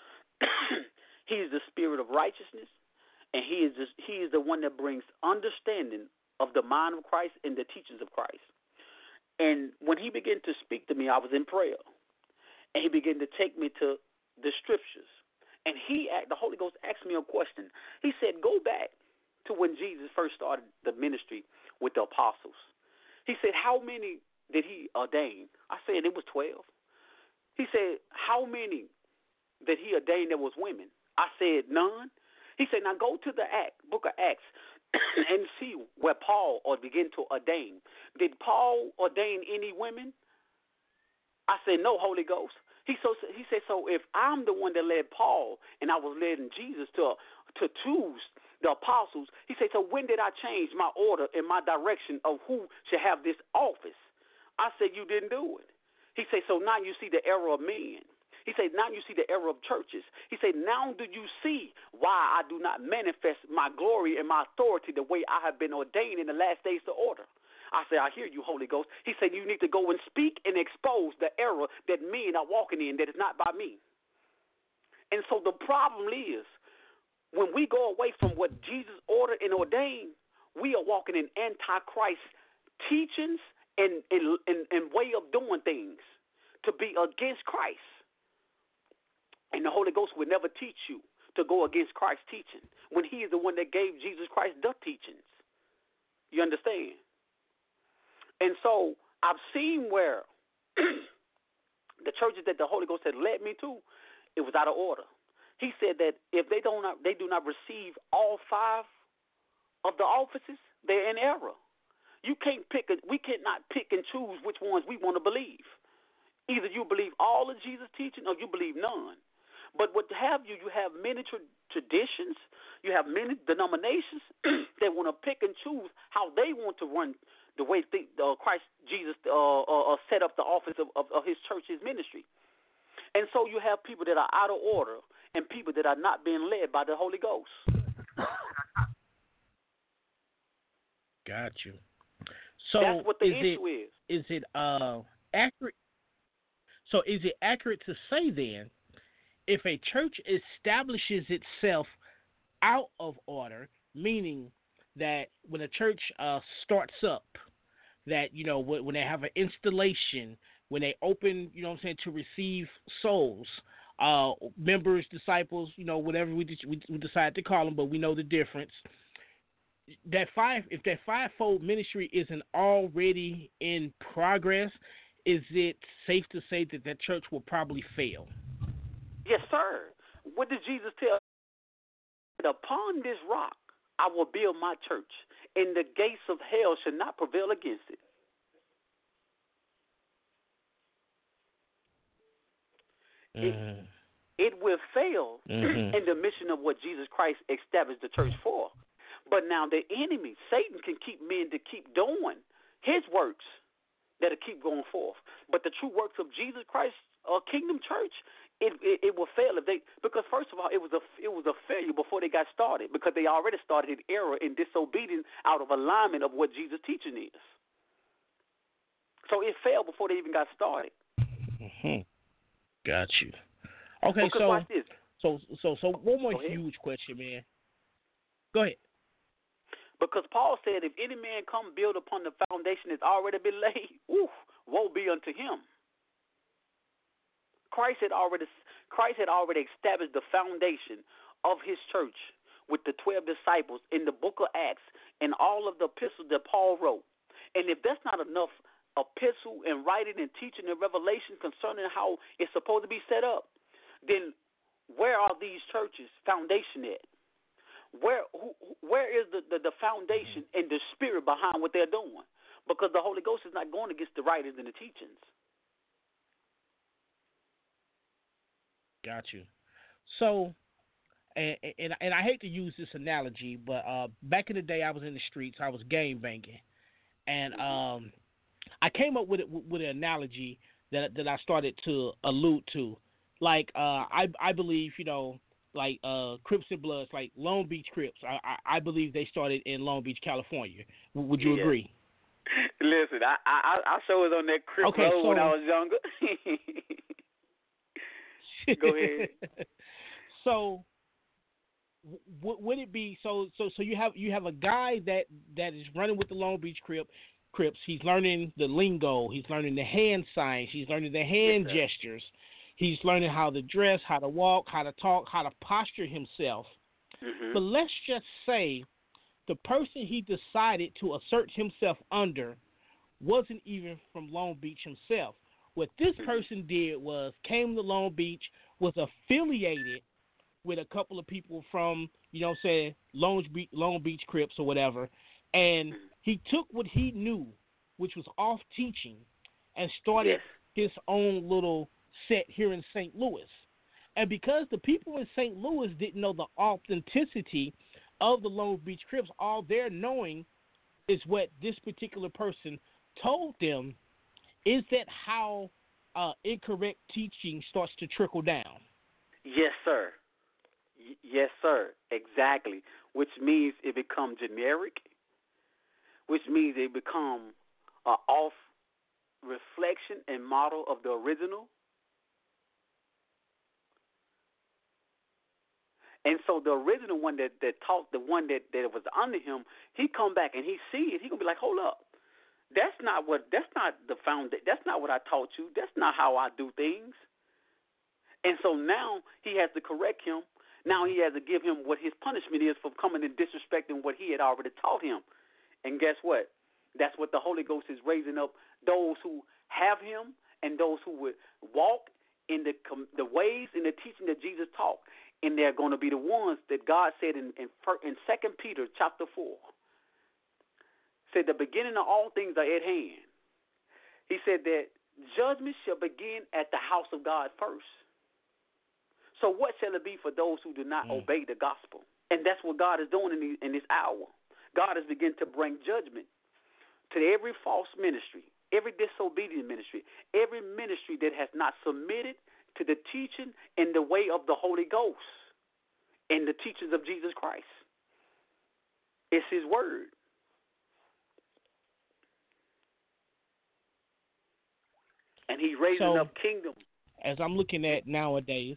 He is the spirit of righteousness, and he is just, he is the one that brings understanding of the mind of Christ and the teachings of Christ. And when he began to speak to me, I was in prayer, and he began to take me to the scriptures, and he, the Holy Ghost asked me a question. He said, "Go back to when Jesus first started the ministry with the apostles." He said, "How many did he ordain?" I said, "It was twelve." He said, "How many did he ordain that was women?" I said, "None." He said, "Now go to the Act, book of Acts and see where Paul or began to ordain. Did Paul ordain any women?" I said, "No, Holy Ghost." He so he said, "So if I'm the one that led Paul and I was leading Jesus to to choose the apostles," he said, "so when did I change my order and my direction of who should have this office?" I said, "You didn't do it." He said, "So now you see the error of men." He said, "Now you see the error of churches." He said, "Now do you see why I do not manifest my glory and my authority the way I have been ordained in the last days to order?" I said, "I hear you, Holy Ghost." He said, "You need to go and speak and expose the error that men are walking in that is not by me." And so the problem is, when we go away from what Jesus ordered and ordained, we are walking in antichrist teachings and, and, and, and way of doing things to be against Christ. And the Holy Ghost will never teach you to go against Christ's teaching when he is the one that gave Jesus Christ the teachings. You understand? And so I've seen where the churches that the Holy Ghost had led me to, it was out of order. He said that if they don't, they do not receive all five of the offices, they're in error. You can't pick. A, we cannot pick and choose which ones we want to believe. Either you believe all of Jesus' teaching, or you believe none. But what have you? You have many tra- traditions. You have many denominations that want to pick and choose how they want to run the way they, uh, Christ Jesus uh, uh, set up the office of, of, of his church, his ministry. And so you have people that are out of order and people that are not being led by the Holy Ghost. Got you. So that's what the is issue it, is. Is it uh, accurate? So is it accurate to say then, if a church establishes itself out of order, meaning that when a church uh, starts up, that, you know, when they have an installation, when they open, you know what I'm saying, to receive souls, uh, members, disciples, you know, whatever we, we we decide to call them, but we know the difference. That five, if that fivefold ministry isn't already in progress, is it safe to say that that church will probably fail? Yes, sir. What did Jesus tell? Upon this rock I will build my church, and the gates of hell shall not prevail against it. Mm-hmm. It, it will fail mm-hmm. in the mission of what Jesus Christ established the church for. But now the enemy, Satan, can keep men to keep doing his works that'll keep going forth. But the true works of Jesus Christ, uh, Kingdom Church, it, it it will fail if they, because first of all, it was a it was a failure before they got started, because they already started in error and disobedience out of alignment of what Jesus' teaching is. So it failed before they even got started. Mm-hmm. Got you. Okay, because so watch this. so so so one more huge question, man. Go ahead. Because Paul said, if any man come build upon the foundation that's already been laid, oof, woe be unto him. Christ had already Christ had already established the foundation of his church with the twelve disciples in the book of Acts and all of the epistles that Paul wrote. And if that's not enough epistle and writing and teaching and revelation concerning how it's supposed to be set up, then where are these churches' foundation at? Where who, where is the, the, the foundation and the spirit behind what they're doing? Because the Holy Ghost is not going against the writings and the teachings. Got you. So, and, and and I hate to use this analogy, but uh, back in the day, I was in the streets. I was gang banging, and um, I came up with it with an analogy that that I started to allude to. Like uh, I I believe you know like uh, Crips and Bloods, like Long Beach Crips. I, I I believe they started in Long Beach, California. W- would you yeah. agree? Listen, I I I sure was on that Crip okay, road so, when I was younger. Go ahead. So, w- would it be so? So, so you have you have a guy that, that is running with the Long Beach Crip, Crips. He's learning the lingo. He's learning the hand signs. He's learning the hand yes, gestures. He's learning how to dress, how to walk, how to talk, how to posture himself. Mm-hmm. But let's just say the person he decided to assert himself under wasn't even from Long Beach himself. What this person did was came to Long Beach, was affiliated with a couple of people from, you know what I'm saying, Long Beach, Long Beach Crips or whatever, and he took what he knew, which was off teaching, and started yes. his own little set here in Saint Louis. And because the people in Saint Louis didn't know the authenticity of the Long Beach Crips, all they're knowing is what this particular person told them. Is that how uh, incorrect teaching starts to trickle down? Yes, sir. Y- yes, sir. Exactly. Which means it becomes generic, which means it become an off reflection and model of the original. And so the original one that, that taught, the one that, that was under him, he come back and he see it. He gonna be like, hold up. That's not what. That's not the found. That's not what I taught you. That's not how I do things. And so now he has to correct him. Now he has to give him what his punishment is for coming and disrespecting what he had already taught him. And guess what? That's what the Holy Ghost is raising up those who have him and those who would walk in the the ways and the teaching that Jesus taught. And they're going to be the ones that God said in in, in Second Peter chapter four. Said the beginning of all things are at hand. He said that judgment shall begin at the house of God first. So what shall it be for those who do not mm. obey the gospel? And that's what God is doing in, the, in this hour. God is beginning to bring judgment to every false ministry, every disobedient ministry, every ministry that has not submitted to the teaching and the way of the Holy Ghost and the teachings of Jesus Christ. It's his word. And he's raising so, up kingdom. As I'm looking at nowadays,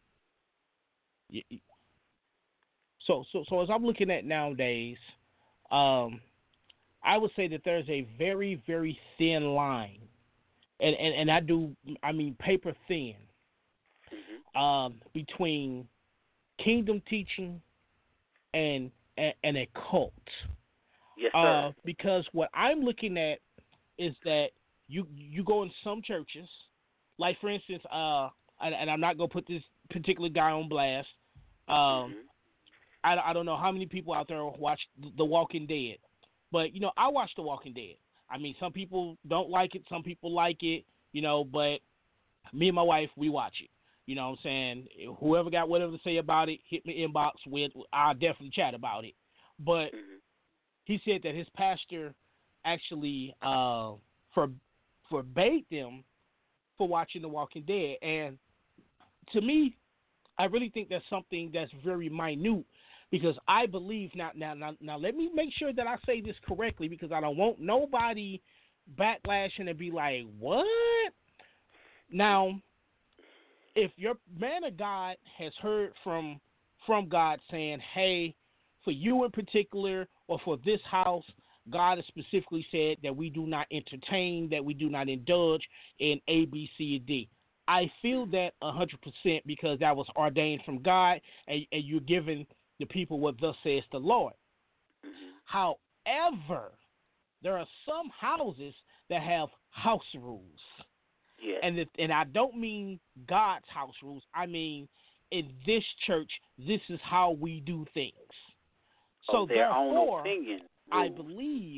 so so so as I'm looking at nowadays, um, I would say that there's a very very thin line, and and, and I do I mean paper thin, mm-hmm. um, between kingdom teaching and and, and a cult. Yes, sir. Uh, because what I'm looking at is that. You you go in some churches, like for instance, uh, and, and I'm not gonna put this particular guy on blast. Um, mm-hmm. I, I don't know how many people out there watch The Walking Dead, but you know I watch The Walking Dead. I mean, some people don't like it, some people like it, you know, but me and my wife we watch it. You know what I'm saying? Whoever got whatever to say about it, hit me inbox with. I'll definitely chat about it. but Mhm. he said that his pastor actually uh, for, forbade them for watching The Walking Dead. And to me, I really think that's something that's very minute, because I believe now, now, now, now let me make sure that I say this correctly, because I don't want nobody backlashing and be like, what? Now, if your man of God has heard from from God saying, hey, for you in particular, or for this house, God has specifically said that we do not entertain, that we do not indulge in A, B, C, and D. I feel that one hundred percent because that was ordained from God, and, and you're giving the people what thus says the Lord. However, there are some houses that have house rules. Yeah. And if, and I don't mean God's house rules. I mean, in this church, this is how we do things. So of their therefore, own opinion. I rules. believe,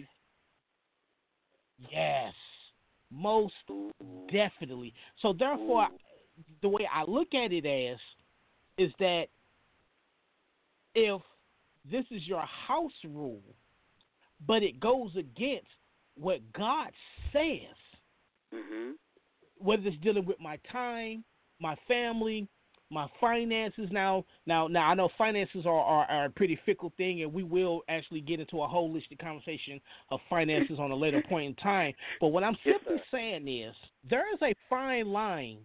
yes, most Ooh. definitely. So therefore, Ooh. the way I look at it as is that if this is your house rule, but it goes against what God says, Mhm. whether it's dealing with my time, my family, my finances. Now, now, now, I know finances are, are, are a pretty fickle thing, and we will actually get into a holistic conversation of finances on a later point in time. But what I'm Yes, simply sir. saying is there is a fine line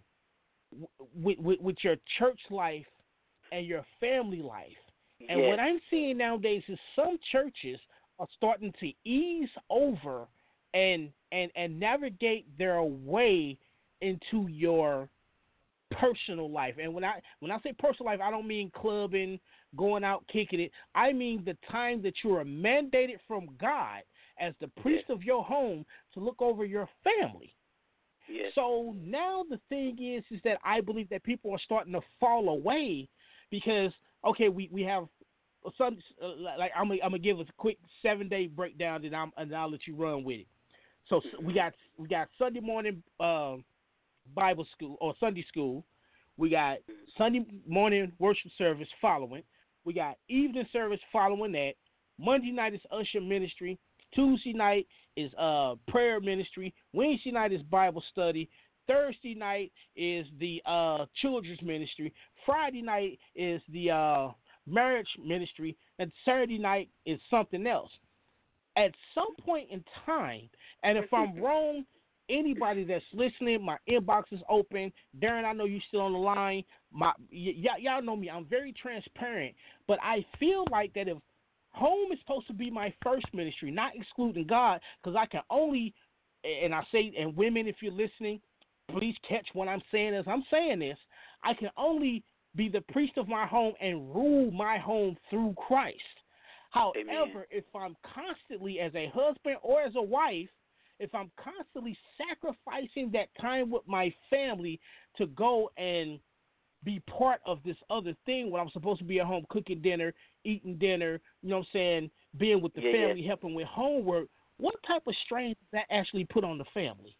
with, with, with your church life and your family life. And Yes. what I'm seeing nowadays is some churches are starting to ease over and and and navigate their way into your personal life. And when I when I say personal life, I don't mean clubbing, going out, kicking it. I mean the time that you are mandated from God as the priest Yes. of your home to look over your family. Yes. So now the thing is, is that I believe that people are starting to fall away because, okay, we, we have some, uh, like I'm gonna I'm gonna give us a quick seven day breakdown, and I'm and I'll let you run with it. So Mm-hmm. we got we got Sunday morning uh, Bible school or Sunday school. We got Sunday morning worship service following. We got evening service following that. Monday night is usher ministry. Tuesday night is uh, prayer ministry. Wednesday night is Bible study. Thursday night is the uh, children's ministry. Friday night is the uh, marriage ministry. And Saturday night is something else. At some point in time, and if I'm wrong, anybody that's listening, my inbox is open. Darren, I know you're still on the line. My y- y- y'all know me. I'm very transparent. But I feel like that if home is supposed to be my first ministry, not excluding God, because I can only, and I say, and women, if you're listening, please catch what I'm saying as I'm saying this. I can only be the priest of my home and rule my home through Christ. However, Amen. if I'm constantly, as a husband or as a wife, if I'm constantly sacrificing that time with my family to go and be part of this other thing when I'm supposed to be at home cooking dinner, eating dinner, you know what I'm saying, being with the Yeah, family, yeah. helping with homework, what type of strain does that actually put on the family?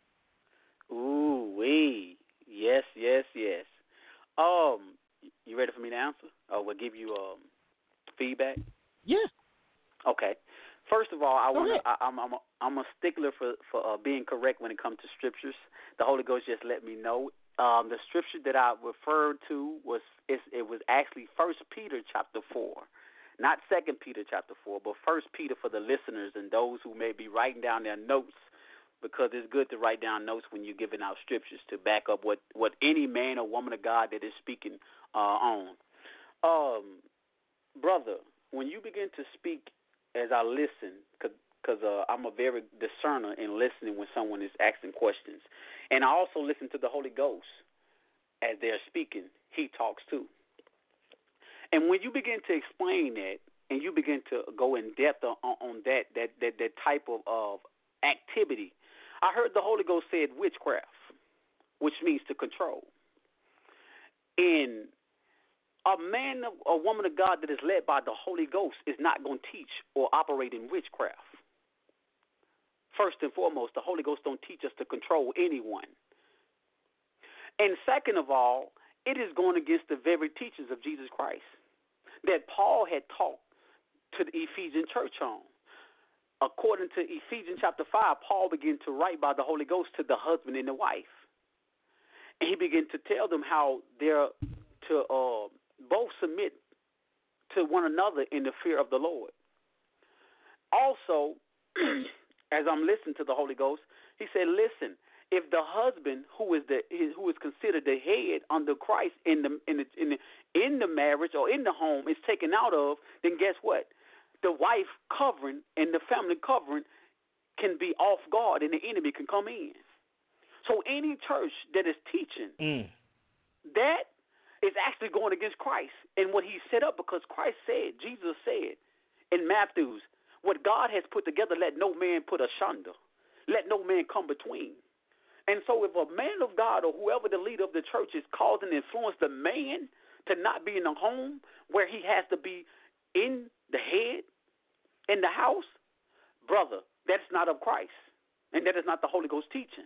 Ooh wee. Yes, yes, yes. Um, you ready for me to answer? Or we'll give you um feedback. Yeah. Okay. First of all, I Go want ahead. to. I'm I'm a, I'm a stickler for for uh, being correct when it comes to scriptures. The Holy Ghost just let me know. Um, the scripture that I referred to was it, it was actually First Peter chapter four, not Second Peter chapter four, but First Peter for the listeners and those who may be writing down their notes, because it's good to write down notes when you're giving out scriptures to back up what what any man or woman of God that is speaking uh, on. Um, brother, when you begin to speak, as I listen, because uh, I'm a very discerner in listening when someone is asking questions. And I also listen to the Holy Ghost as they're speaking. He talks too. And when you begin to explain that and you begin to go in depth on, on that, that, that, that type of, of activity, I heard the Holy Ghost said witchcraft, which means to control. And a man or woman of God that is led by the Holy Ghost is not going to teach or operate in witchcraft. First and foremost, the Holy Ghost don't teach us to control anyone. And second of all, it is going against the very teachings of Jesus Christ that Paul had taught to the Ephesian church home. According to Ephesians chapter five, Paul began to write by the Holy Ghost to the husband and the wife. And he began to tell them how they're to uh, both submit to one another in the fear of the Lord. Also, as I'm listening to the Holy Ghost, he said, listen, if the husband who is the who is considered the head under Christ in the in the in the, in the marriage or in the home is taken out of, then guess what? The wife covering and the family covering can be off guard and the enemy can come in. So any church that is teaching mm. that is actually going against Christ and what he set up, because Christ said, Jesus said in Matthews, what God has put together, let no man put asunder. Let no man come between. And so if a man of God or whoever the leader of the church is causing and influence the man to not be in the home where he has to be in the head, in the house, brother, that's not of Christ. And that is not the Holy Ghost teaching.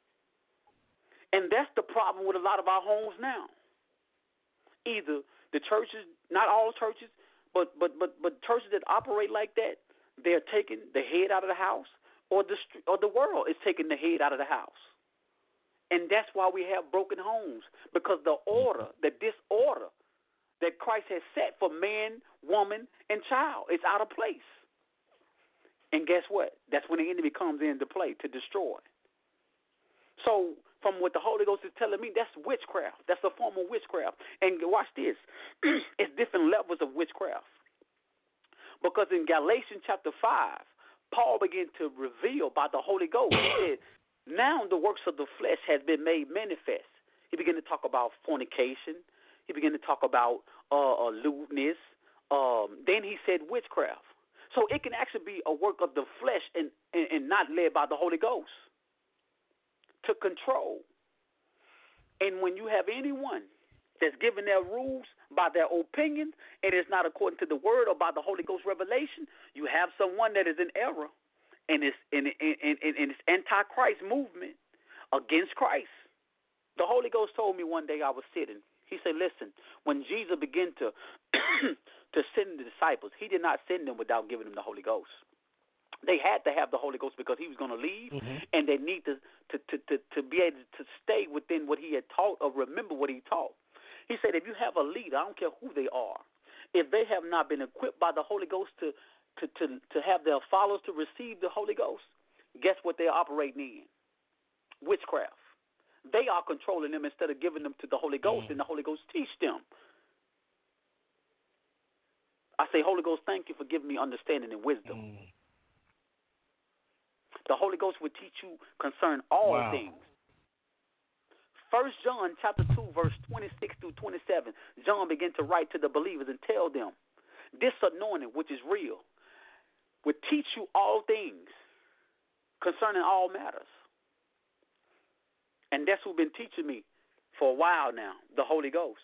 And that's the problem with a lot of our homes now. Either the churches, not all churches, but but but but churches that operate like that, they're taking the head out of the house, or the or the world is taking the head out of the house. And that's why we have broken homes, because the order, the disorder that Christ has set for man, woman, and child is out of place. And guess what? That's when the enemy comes into play to destroy. So from what the Holy Ghost is telling me, that's witchcraft. That's a form of witchcraft. And watch this. It's different levels of witchcraft. Because in Galatians chapter five, Paul began to reveal by the Holy Ghost. He said, now the works of the flesh has been made manifest. He began to talk about fornication. He began to talk about uh, uh, lewdness. Um, then he said witchcraft. So it can actually be a work of the flesh and, and, and not led by the Holy Ghost to control. And when you have anyone that's given their rules by their opinion, and it's not according to the word or by the Holy Ghost revelation, you have someone that is in error and it's in, in, in, in its anti-Christ movement against Christ. The Holy Ghost told me one day I was sitting. He said, listen, when Jesus began to to send the disciples, he did not send them without giving them the Holy Ghost. They had to have the Holy Ghost because he was going to leave, mm-hmm. and they need to, to, to, to, to be able to stay within what he had taught or remember what he taught. He said, if you have a leader, I don't care who they are, if they have not been equipped by the Holy Ghost to, to, to, to have their followers to receive the Holy Ghost, guess what they're operating in? Witchcraft. They are controlling them instead of giving them to the Holy Ghost, mm. and the Holy Ghost teach them. I say, Holy Ghost, thank you for giving me understanding and wisdom. Mm. The Holy Ghost will teach you concerning all wow. things. First John chapter two, verse twenty-six through twenty-seven, John began to write to the believers and tell them, this anointing, which is real, will teach you all things concerning all matters. And that's who's been teaching me for a while now, the Holy Ghost.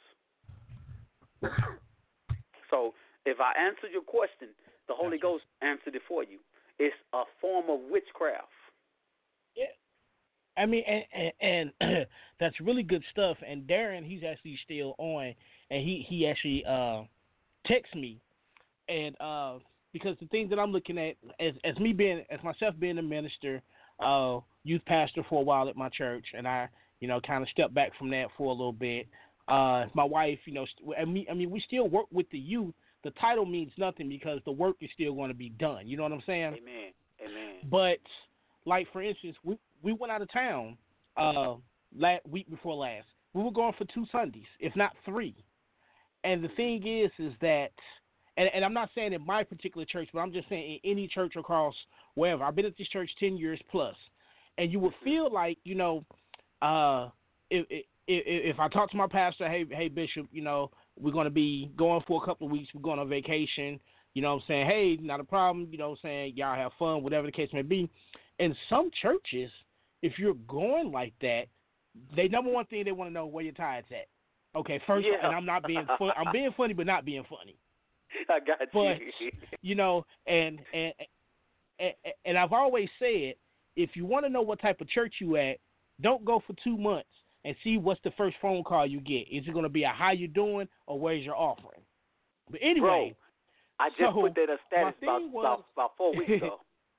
So if I answered your question, the Holy Gotcha. Ghost answered it for you. It's a form of witchcraft. Yeah. I mean, and, and, and that's really good stuff. And Darren, he's actually still on, and he, he actually uh, texts me. And uh, because the things that I'm looking at, as as me being, as myself being a minister, uh, youth pastor for a while at my church, and I, you know, kind of stepped back from that for a little bit. Uh, my wife, you know, I mean, I mean, we still work with the youth. The title means nothing because the work is still going to be done. You know what I'm saying? Amen. Amen. But, like, for instance, we, we went out of town uh, last week before last. We were going for two Sundays, if not three. And the thing is, is that, and, and I'm not saying in my particular church, but I'm just saying in any church across wherever. I've been at this church ten years plus. And you would feel like, you know, uh, if, if, if I talk to my pastor, hey, hey, Bishop, you know, we're going to be going for a couple of weeks. We're going on vacation. You know what I'm saying? Hey, not a problem. You know what I'm saying? Y'all have fun, whatever the case may be. In some churches, if you're going like that, they number one thing they want to know where your tithes at. Okay, first, yeah. and I'm not being fun, I'm being funny, but not being funny. I got but, you. you know, and, and and and I've always said, if you want to know what type of church you at, don't go for two months and see what's the first phone call you get. Is it going to be a how you doing or where's your offering? But anyway, I just so put that a status my about, thing was, about about four weeks ago.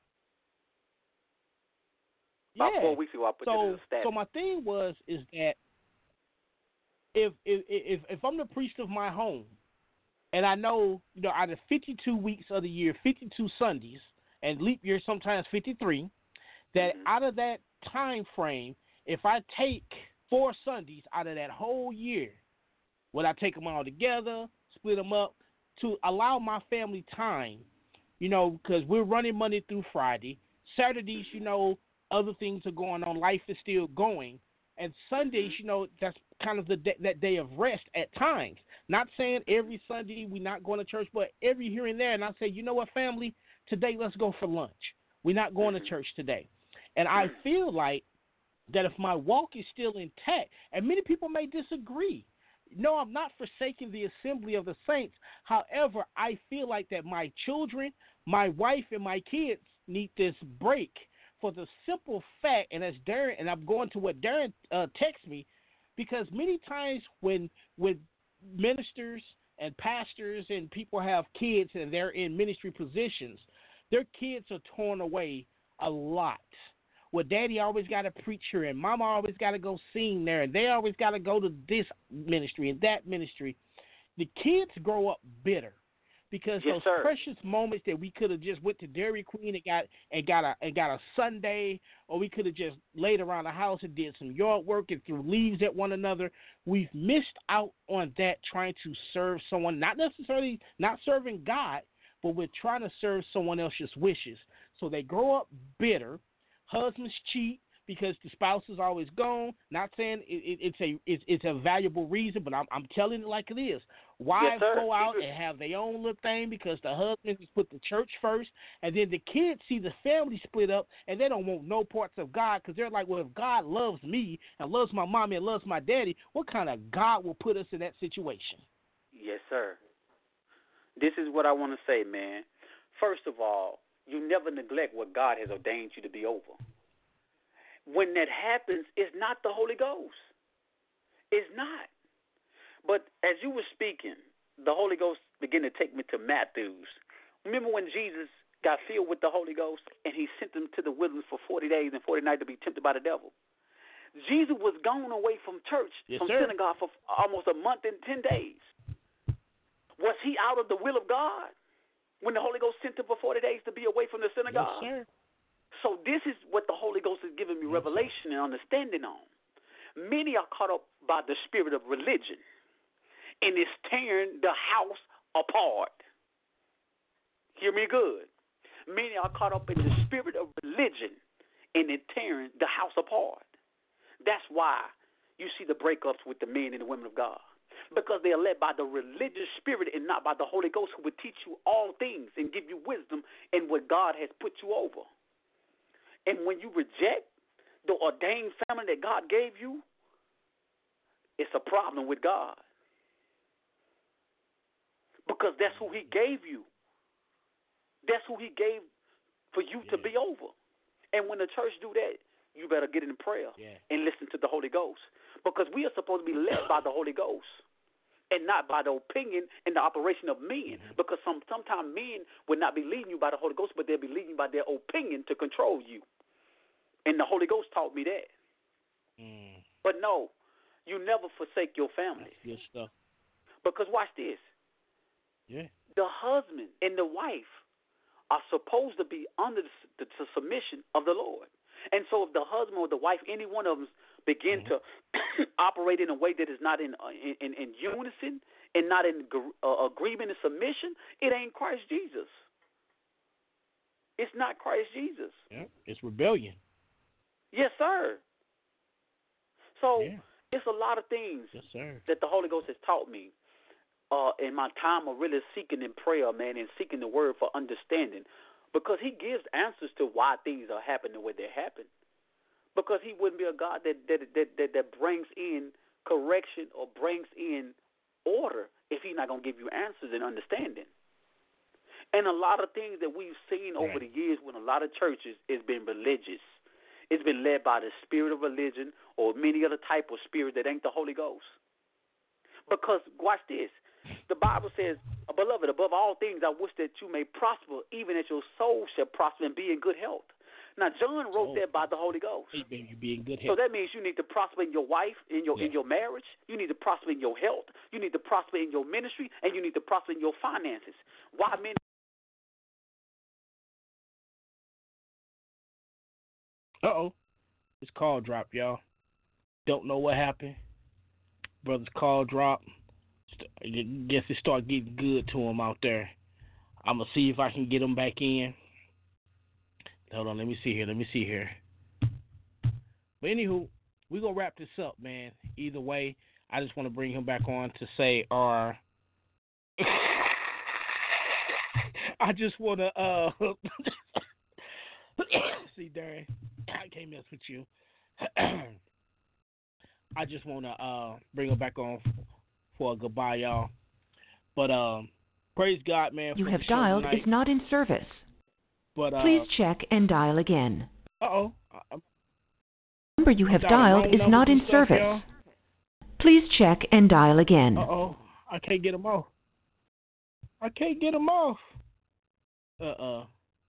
yeah. About four weeks ago, I put so, that as a status. So my thing was is that if if if if I'm the priest of my home, and I know you know out of fifty-two weeks of the year, fifty-two Sundays, and leap year sometimes fifty-three, that mm-hmm. out of that time frame, if I take four Sundays out of that whole year, would I take them all together, split them up, to allow my family time, you know, because we're running Monday through Friday. Saturdays, you know, other things are going on. Life is still going. And Sundays, you know, that's kind of the day, that day of rest at times. Not saying every Sunday we're not going to church, but every here and there. And I say, you know what, family, today let's go for lunch. We're not going to church today. And I feel like that if my walk is still intact, and many people may disagree. No, I'm not forsaking the assembly of the saints. However, I feel like that my children, my wife, and my kids need this break for the simple fact, and as Darren, and I'm going to what Darren uh, texts me, because many times when when ministers and pastors and people have kids and they're in ministry positions, their kids are torn away a lot. Well, daddy always got to preach here, and mama always got to go sing there, and they always got to go to this ministry and that ministry. The kids grow up bitter because yes, those sir. precious moments that we could have just went to Dairy Queen and got and got a and got a sundae, or we could have just laid around the house and did some yard work and threw leaves at one another. We've missed out on that trying to serve someone, not necessarily not serving God, but we're trying to serve someone else's wishes. So they grow up bitter. Husbands cheat because the spouse is always gone. Not saying it, it, it's a it's, it's a valuable reason, but I'm I'm telling it like it is. Wives yes, go out and have their own little thing because the husband just put the church first, and then the kids see the family split up, and they don't want no parts of God because they're like, well, if God loves me and loves my mommy and loves my daddy, what kind of God will put us in that situation? Yes, sir. This is what I want to say, man. First of all, you never neglect what God has ordained you to be over. When that happens, it's not the Holy Ghost. It's not. But as you were speaking, the Holy Ghost began to take me to Matthews. Remember when Jesus got filled with the Holy Ghost and he sent him to the wilderness for forty days and forty nights to be tempted by the devil? Jesus was gone away from church, yes, from sir. synagogue for almost a month and ten days. Was he out of the will of God when the Holy Ghost sent him for forty days to be away from the synagogue? Yes, sir. So this is what the Holy Ghost is giving me yes, revelation and understanding on. Many are caught up by the spirit of religion, and it's tearing the house apart. Hear me good. Many are caught up in the spirit of religion, and it's tearing the house apart. That's why you see the breakups with the men and the women of God. Because they are led by the religious spirit and not by the Holy Ghost, who would teach you all things and give you wisdom in what God has put you over. And when you reject the ordained family that God gave you, it's a problem with God. Because that's who he gave you. That's who he gave for you yeah. to be over. And when the church do that, you better get in prayer yeah. and listen to the Holy Ghost. Because we are supposed to be led by the Holy Ghost and not by the opinion and the operation of men. Mm-hmm. Because some sometimes men will not be leading you by the Holy Ghost, but they'll be leading you by their opinion to control you. And the Holy Ghost taught me that. Mm. But no, you never forsake your family. That's good stuff. Because watch this. Yeah. The husband and the wife are supposed to be under the, the, the submission of the Lord. And so if the husband or the wife, any one of them, begin mm-hmm. to operate in a way that is not in in, in, in unison and not in uh, agreement and submission, it ain't Christ Jesus. It's not Christ Jesus. Yeah. It's rebellion. Yes, sir. So yeah. it's a lot of things yes, sir. that the Holy Ghost has taught me uh, in my time of really seeking in prayer, man, and seeking the word for understanding. Because he gives answers to why things are happening the way they happen. Because he wouldn't be a God that that, that, that, that brings in correction or brings in order if he's not going to give you answers and understanding. And a lot of things that we've seen over right. the years when a lot of churches has been religious. It's been led by the spirit of religion or many other type of spirit that ain't the Holy Ghost. Because, watch this. The Bible says, Beloved, above all things, I wish that you may prosper, even as your soul shall prosper and be in good health. Now, John wrote Oh. that by the Holy Ghost. Hey, baby, you be in good So health. that means you need to prosper in your wife, in your Yeah. in your marriage. You need to prosper in your health. You need to prosper in your ministry, and you need to prosper in your finances. Why many? Uh-oh. His call dropped, y'all. Don't know what happened. Brother's call dropped. I guess it started getting good to him out there. I'm going to see if I can get him back in. Hold on, let me see here. Let me see here. But anywho, we're going to wrap this up, man. Either way, I just want to bring him back on to say our... I just want to... uh see, Darren, I can't mess with you. I just want to uh, bring him back on for a goodbye, y'all. But um, praise God, man. You for have the show dialed tonight. is not in service. But, uh, Please check and dial again. Uh-oh. The number you have dialing dialed wrong is not numbers in and stuff, service. y'all. Please check and dial again. Uh-oh. I can't get him off. I can't get him off. Uh-uh.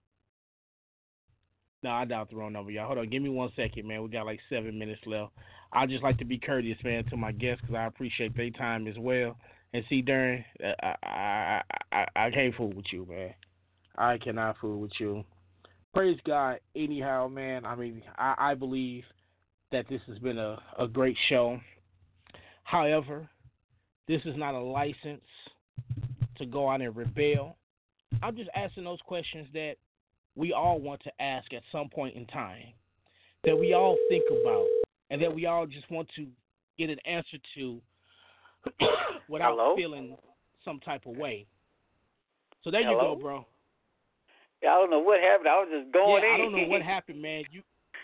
No, I dialed the wrong number, y'all. Hold on. Give me one second, man. We got like seven minutes left. I just like to be courteous, man, to my guests because I appreciate their time as well. And see, Darren, I, I, I, I can't fool with you, man. I cannot fool with you. Praise God. Anyhow, man, I mean, I, I believe that this has been a, a great show. However, this is not a license to go out and rebel. I'm just asking those questions that we all want to ask at some point in time, that we all think about, and that we all just want to get an answer to without Hello? feeling some type of way. So there Hello? you go, bro. Yeah, I don't know what happened. I was just going yeah, in. I don't know what happened, man. You,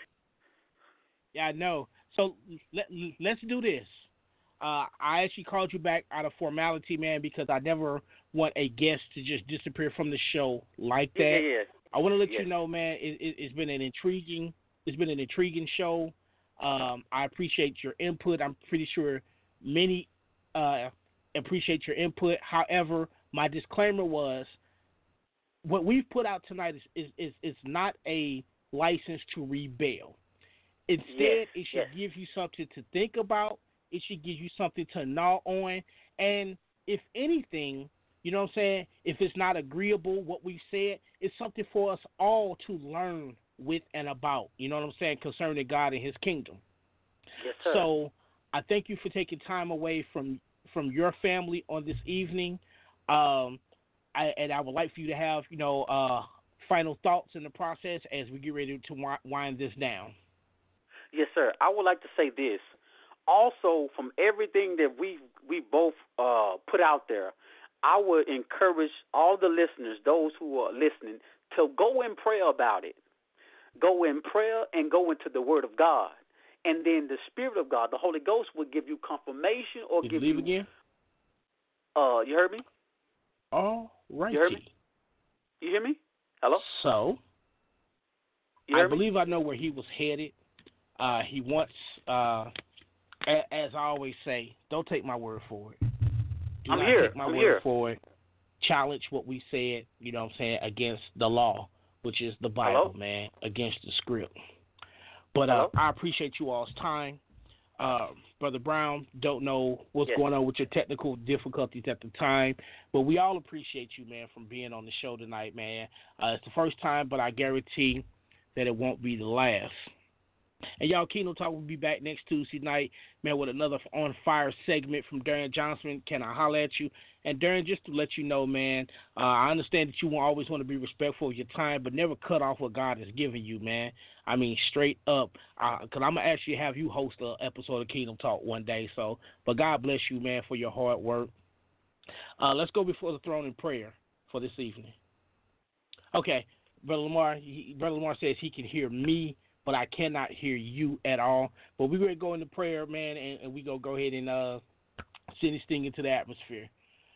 yeah, I know. So let let's do this. Uh, I actually called you back out of formality, man, because I never want a guest to just disappear from the show like that. Yeah, yeah, yeah. I want to let Yes. you know, man, it, it, it's been an intriguing, it's been an intriguing show. Um, I appreciate your input. I'm pretty sure many uh, appreciate your input. However, my disclaimer was, what we've put out tonight is is, is, is not a license to rebel. Instead, Yes, it should yes. give you something to think about. It should give you something to gnaw on. And if anything, you know what I'm saying, if it's not agreeable, what we've said, it's something for us all to learn with and about, you know what I'm saying, concerning God and his kingdom. Yes, sir. So I thank you for taking time away from, from your family on this evening. Um, I, and I would like for you to have, you know, uh, final thoughts in the process as we get ready to wi- wind this down. Yes, sir. I would like to say this. Also, from everything that we we both uh, put out there, I would encourage all the listeners, those who are listening, to go in prayer about it. Go in prayer and go into the Word of God. And then the Spirit of God, the Holy Ghost, will give you confirmation or Did give you leave you... again? Uh, you heard me? All righty. You heard me? You hear me? Hello? So, You I hear me? believe I know where he was headed. Uh, he wants, uh, a- as I always say, don't take my word for it. Do I'm not here. take my I'm word here. for it. Challenge what we said, you know what I'm saying, against the law, which is the Bible, Hello? man, against the script. But uh, Hello? I appreciate you all's time. Uh, Brother Brown, don't know what's Yes. going on with your technical difficulties at the time, but we all appreciate you, man, from being on the show tonight, man. Uh, it's the first time, but I guarantee that it won't be the last. And y'all, Kingdom Talk will be back next Tuesday night, man, with another on fire segment from Darren Johnson. Can I holler at you? And Darren, just to let you know, man, uh, I understand that you won't always want to be respectful of your time, but never cut off what God has given you, man. I mean, straight up, because I'm going to actually have you host an episode of Kingdom Talk one day. So, but God bless you, man, for your hard work. Uh, let's go before the throne in prayer for this evening. Okay, Brother Lamar, he, Brother Lamar says he can hear me, but I cannot hear you at all. But we're going to go into prayer, man, and, and we're going to go ahead and uh, send this thing into the atmosphere.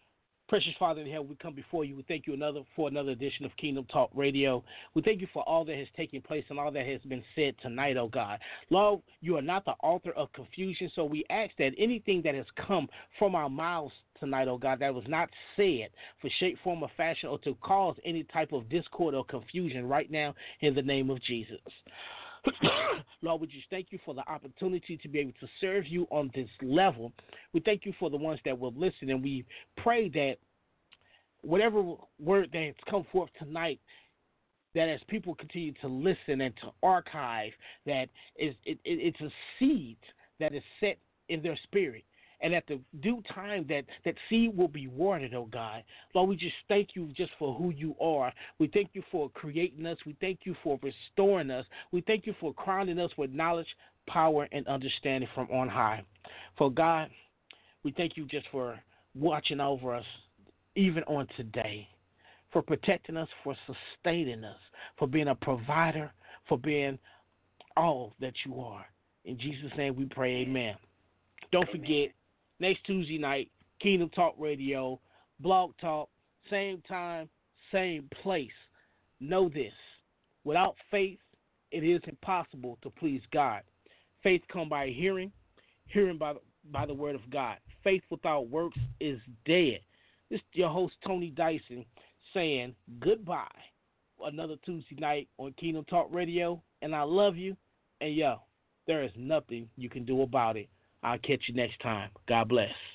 Precious Father in heaven, we come before you. We thank you another for another edition of Kingdom Talk Radio. We thank you for all that has taken place and all that has been said tonight, oh God. Lord, you are not the author of confusion, so we ask that anything that has come from our mouths tonight, oh God, that was not said for shape, form, or fashion or to cause any type of discord or confusion right now in the name of Jesus. Lord, we just thank you for the opportunity to be able to serve you on this level. We thank you for the ones that will listen, and we pray that whatever word that has come forth tonight, that as people continue to listen and to archive, that is it, it, it's a seed that is set in their spirit. And at the due time that that seed will be watered, oh God. Lord, we just thank you just for who you are. We thank you for creating us. We thank you for restoring us. We thank you for crowning us with knowledge, power, and understanding from on high. For God, we thank you just for watching over us even on today, for protecting us, for sustaining us, for being a provider, for being all that you are. In Jesus' name we pray, amen. Don't forget, next Tuesday night, Kingdom Talk Radio, Blog Talk, same time, same place. Know this, without faith, it is impossible to please God. Faith comes by hearing, hearing by, by the word of God. Faith without works is dead. This is your host, Tony Dyson, saying goodbye. Another Tuesday night on Kingdom Talk Radio, and I love you, and yo, there is nothing you can do about it. I'll catch you next time. God bless.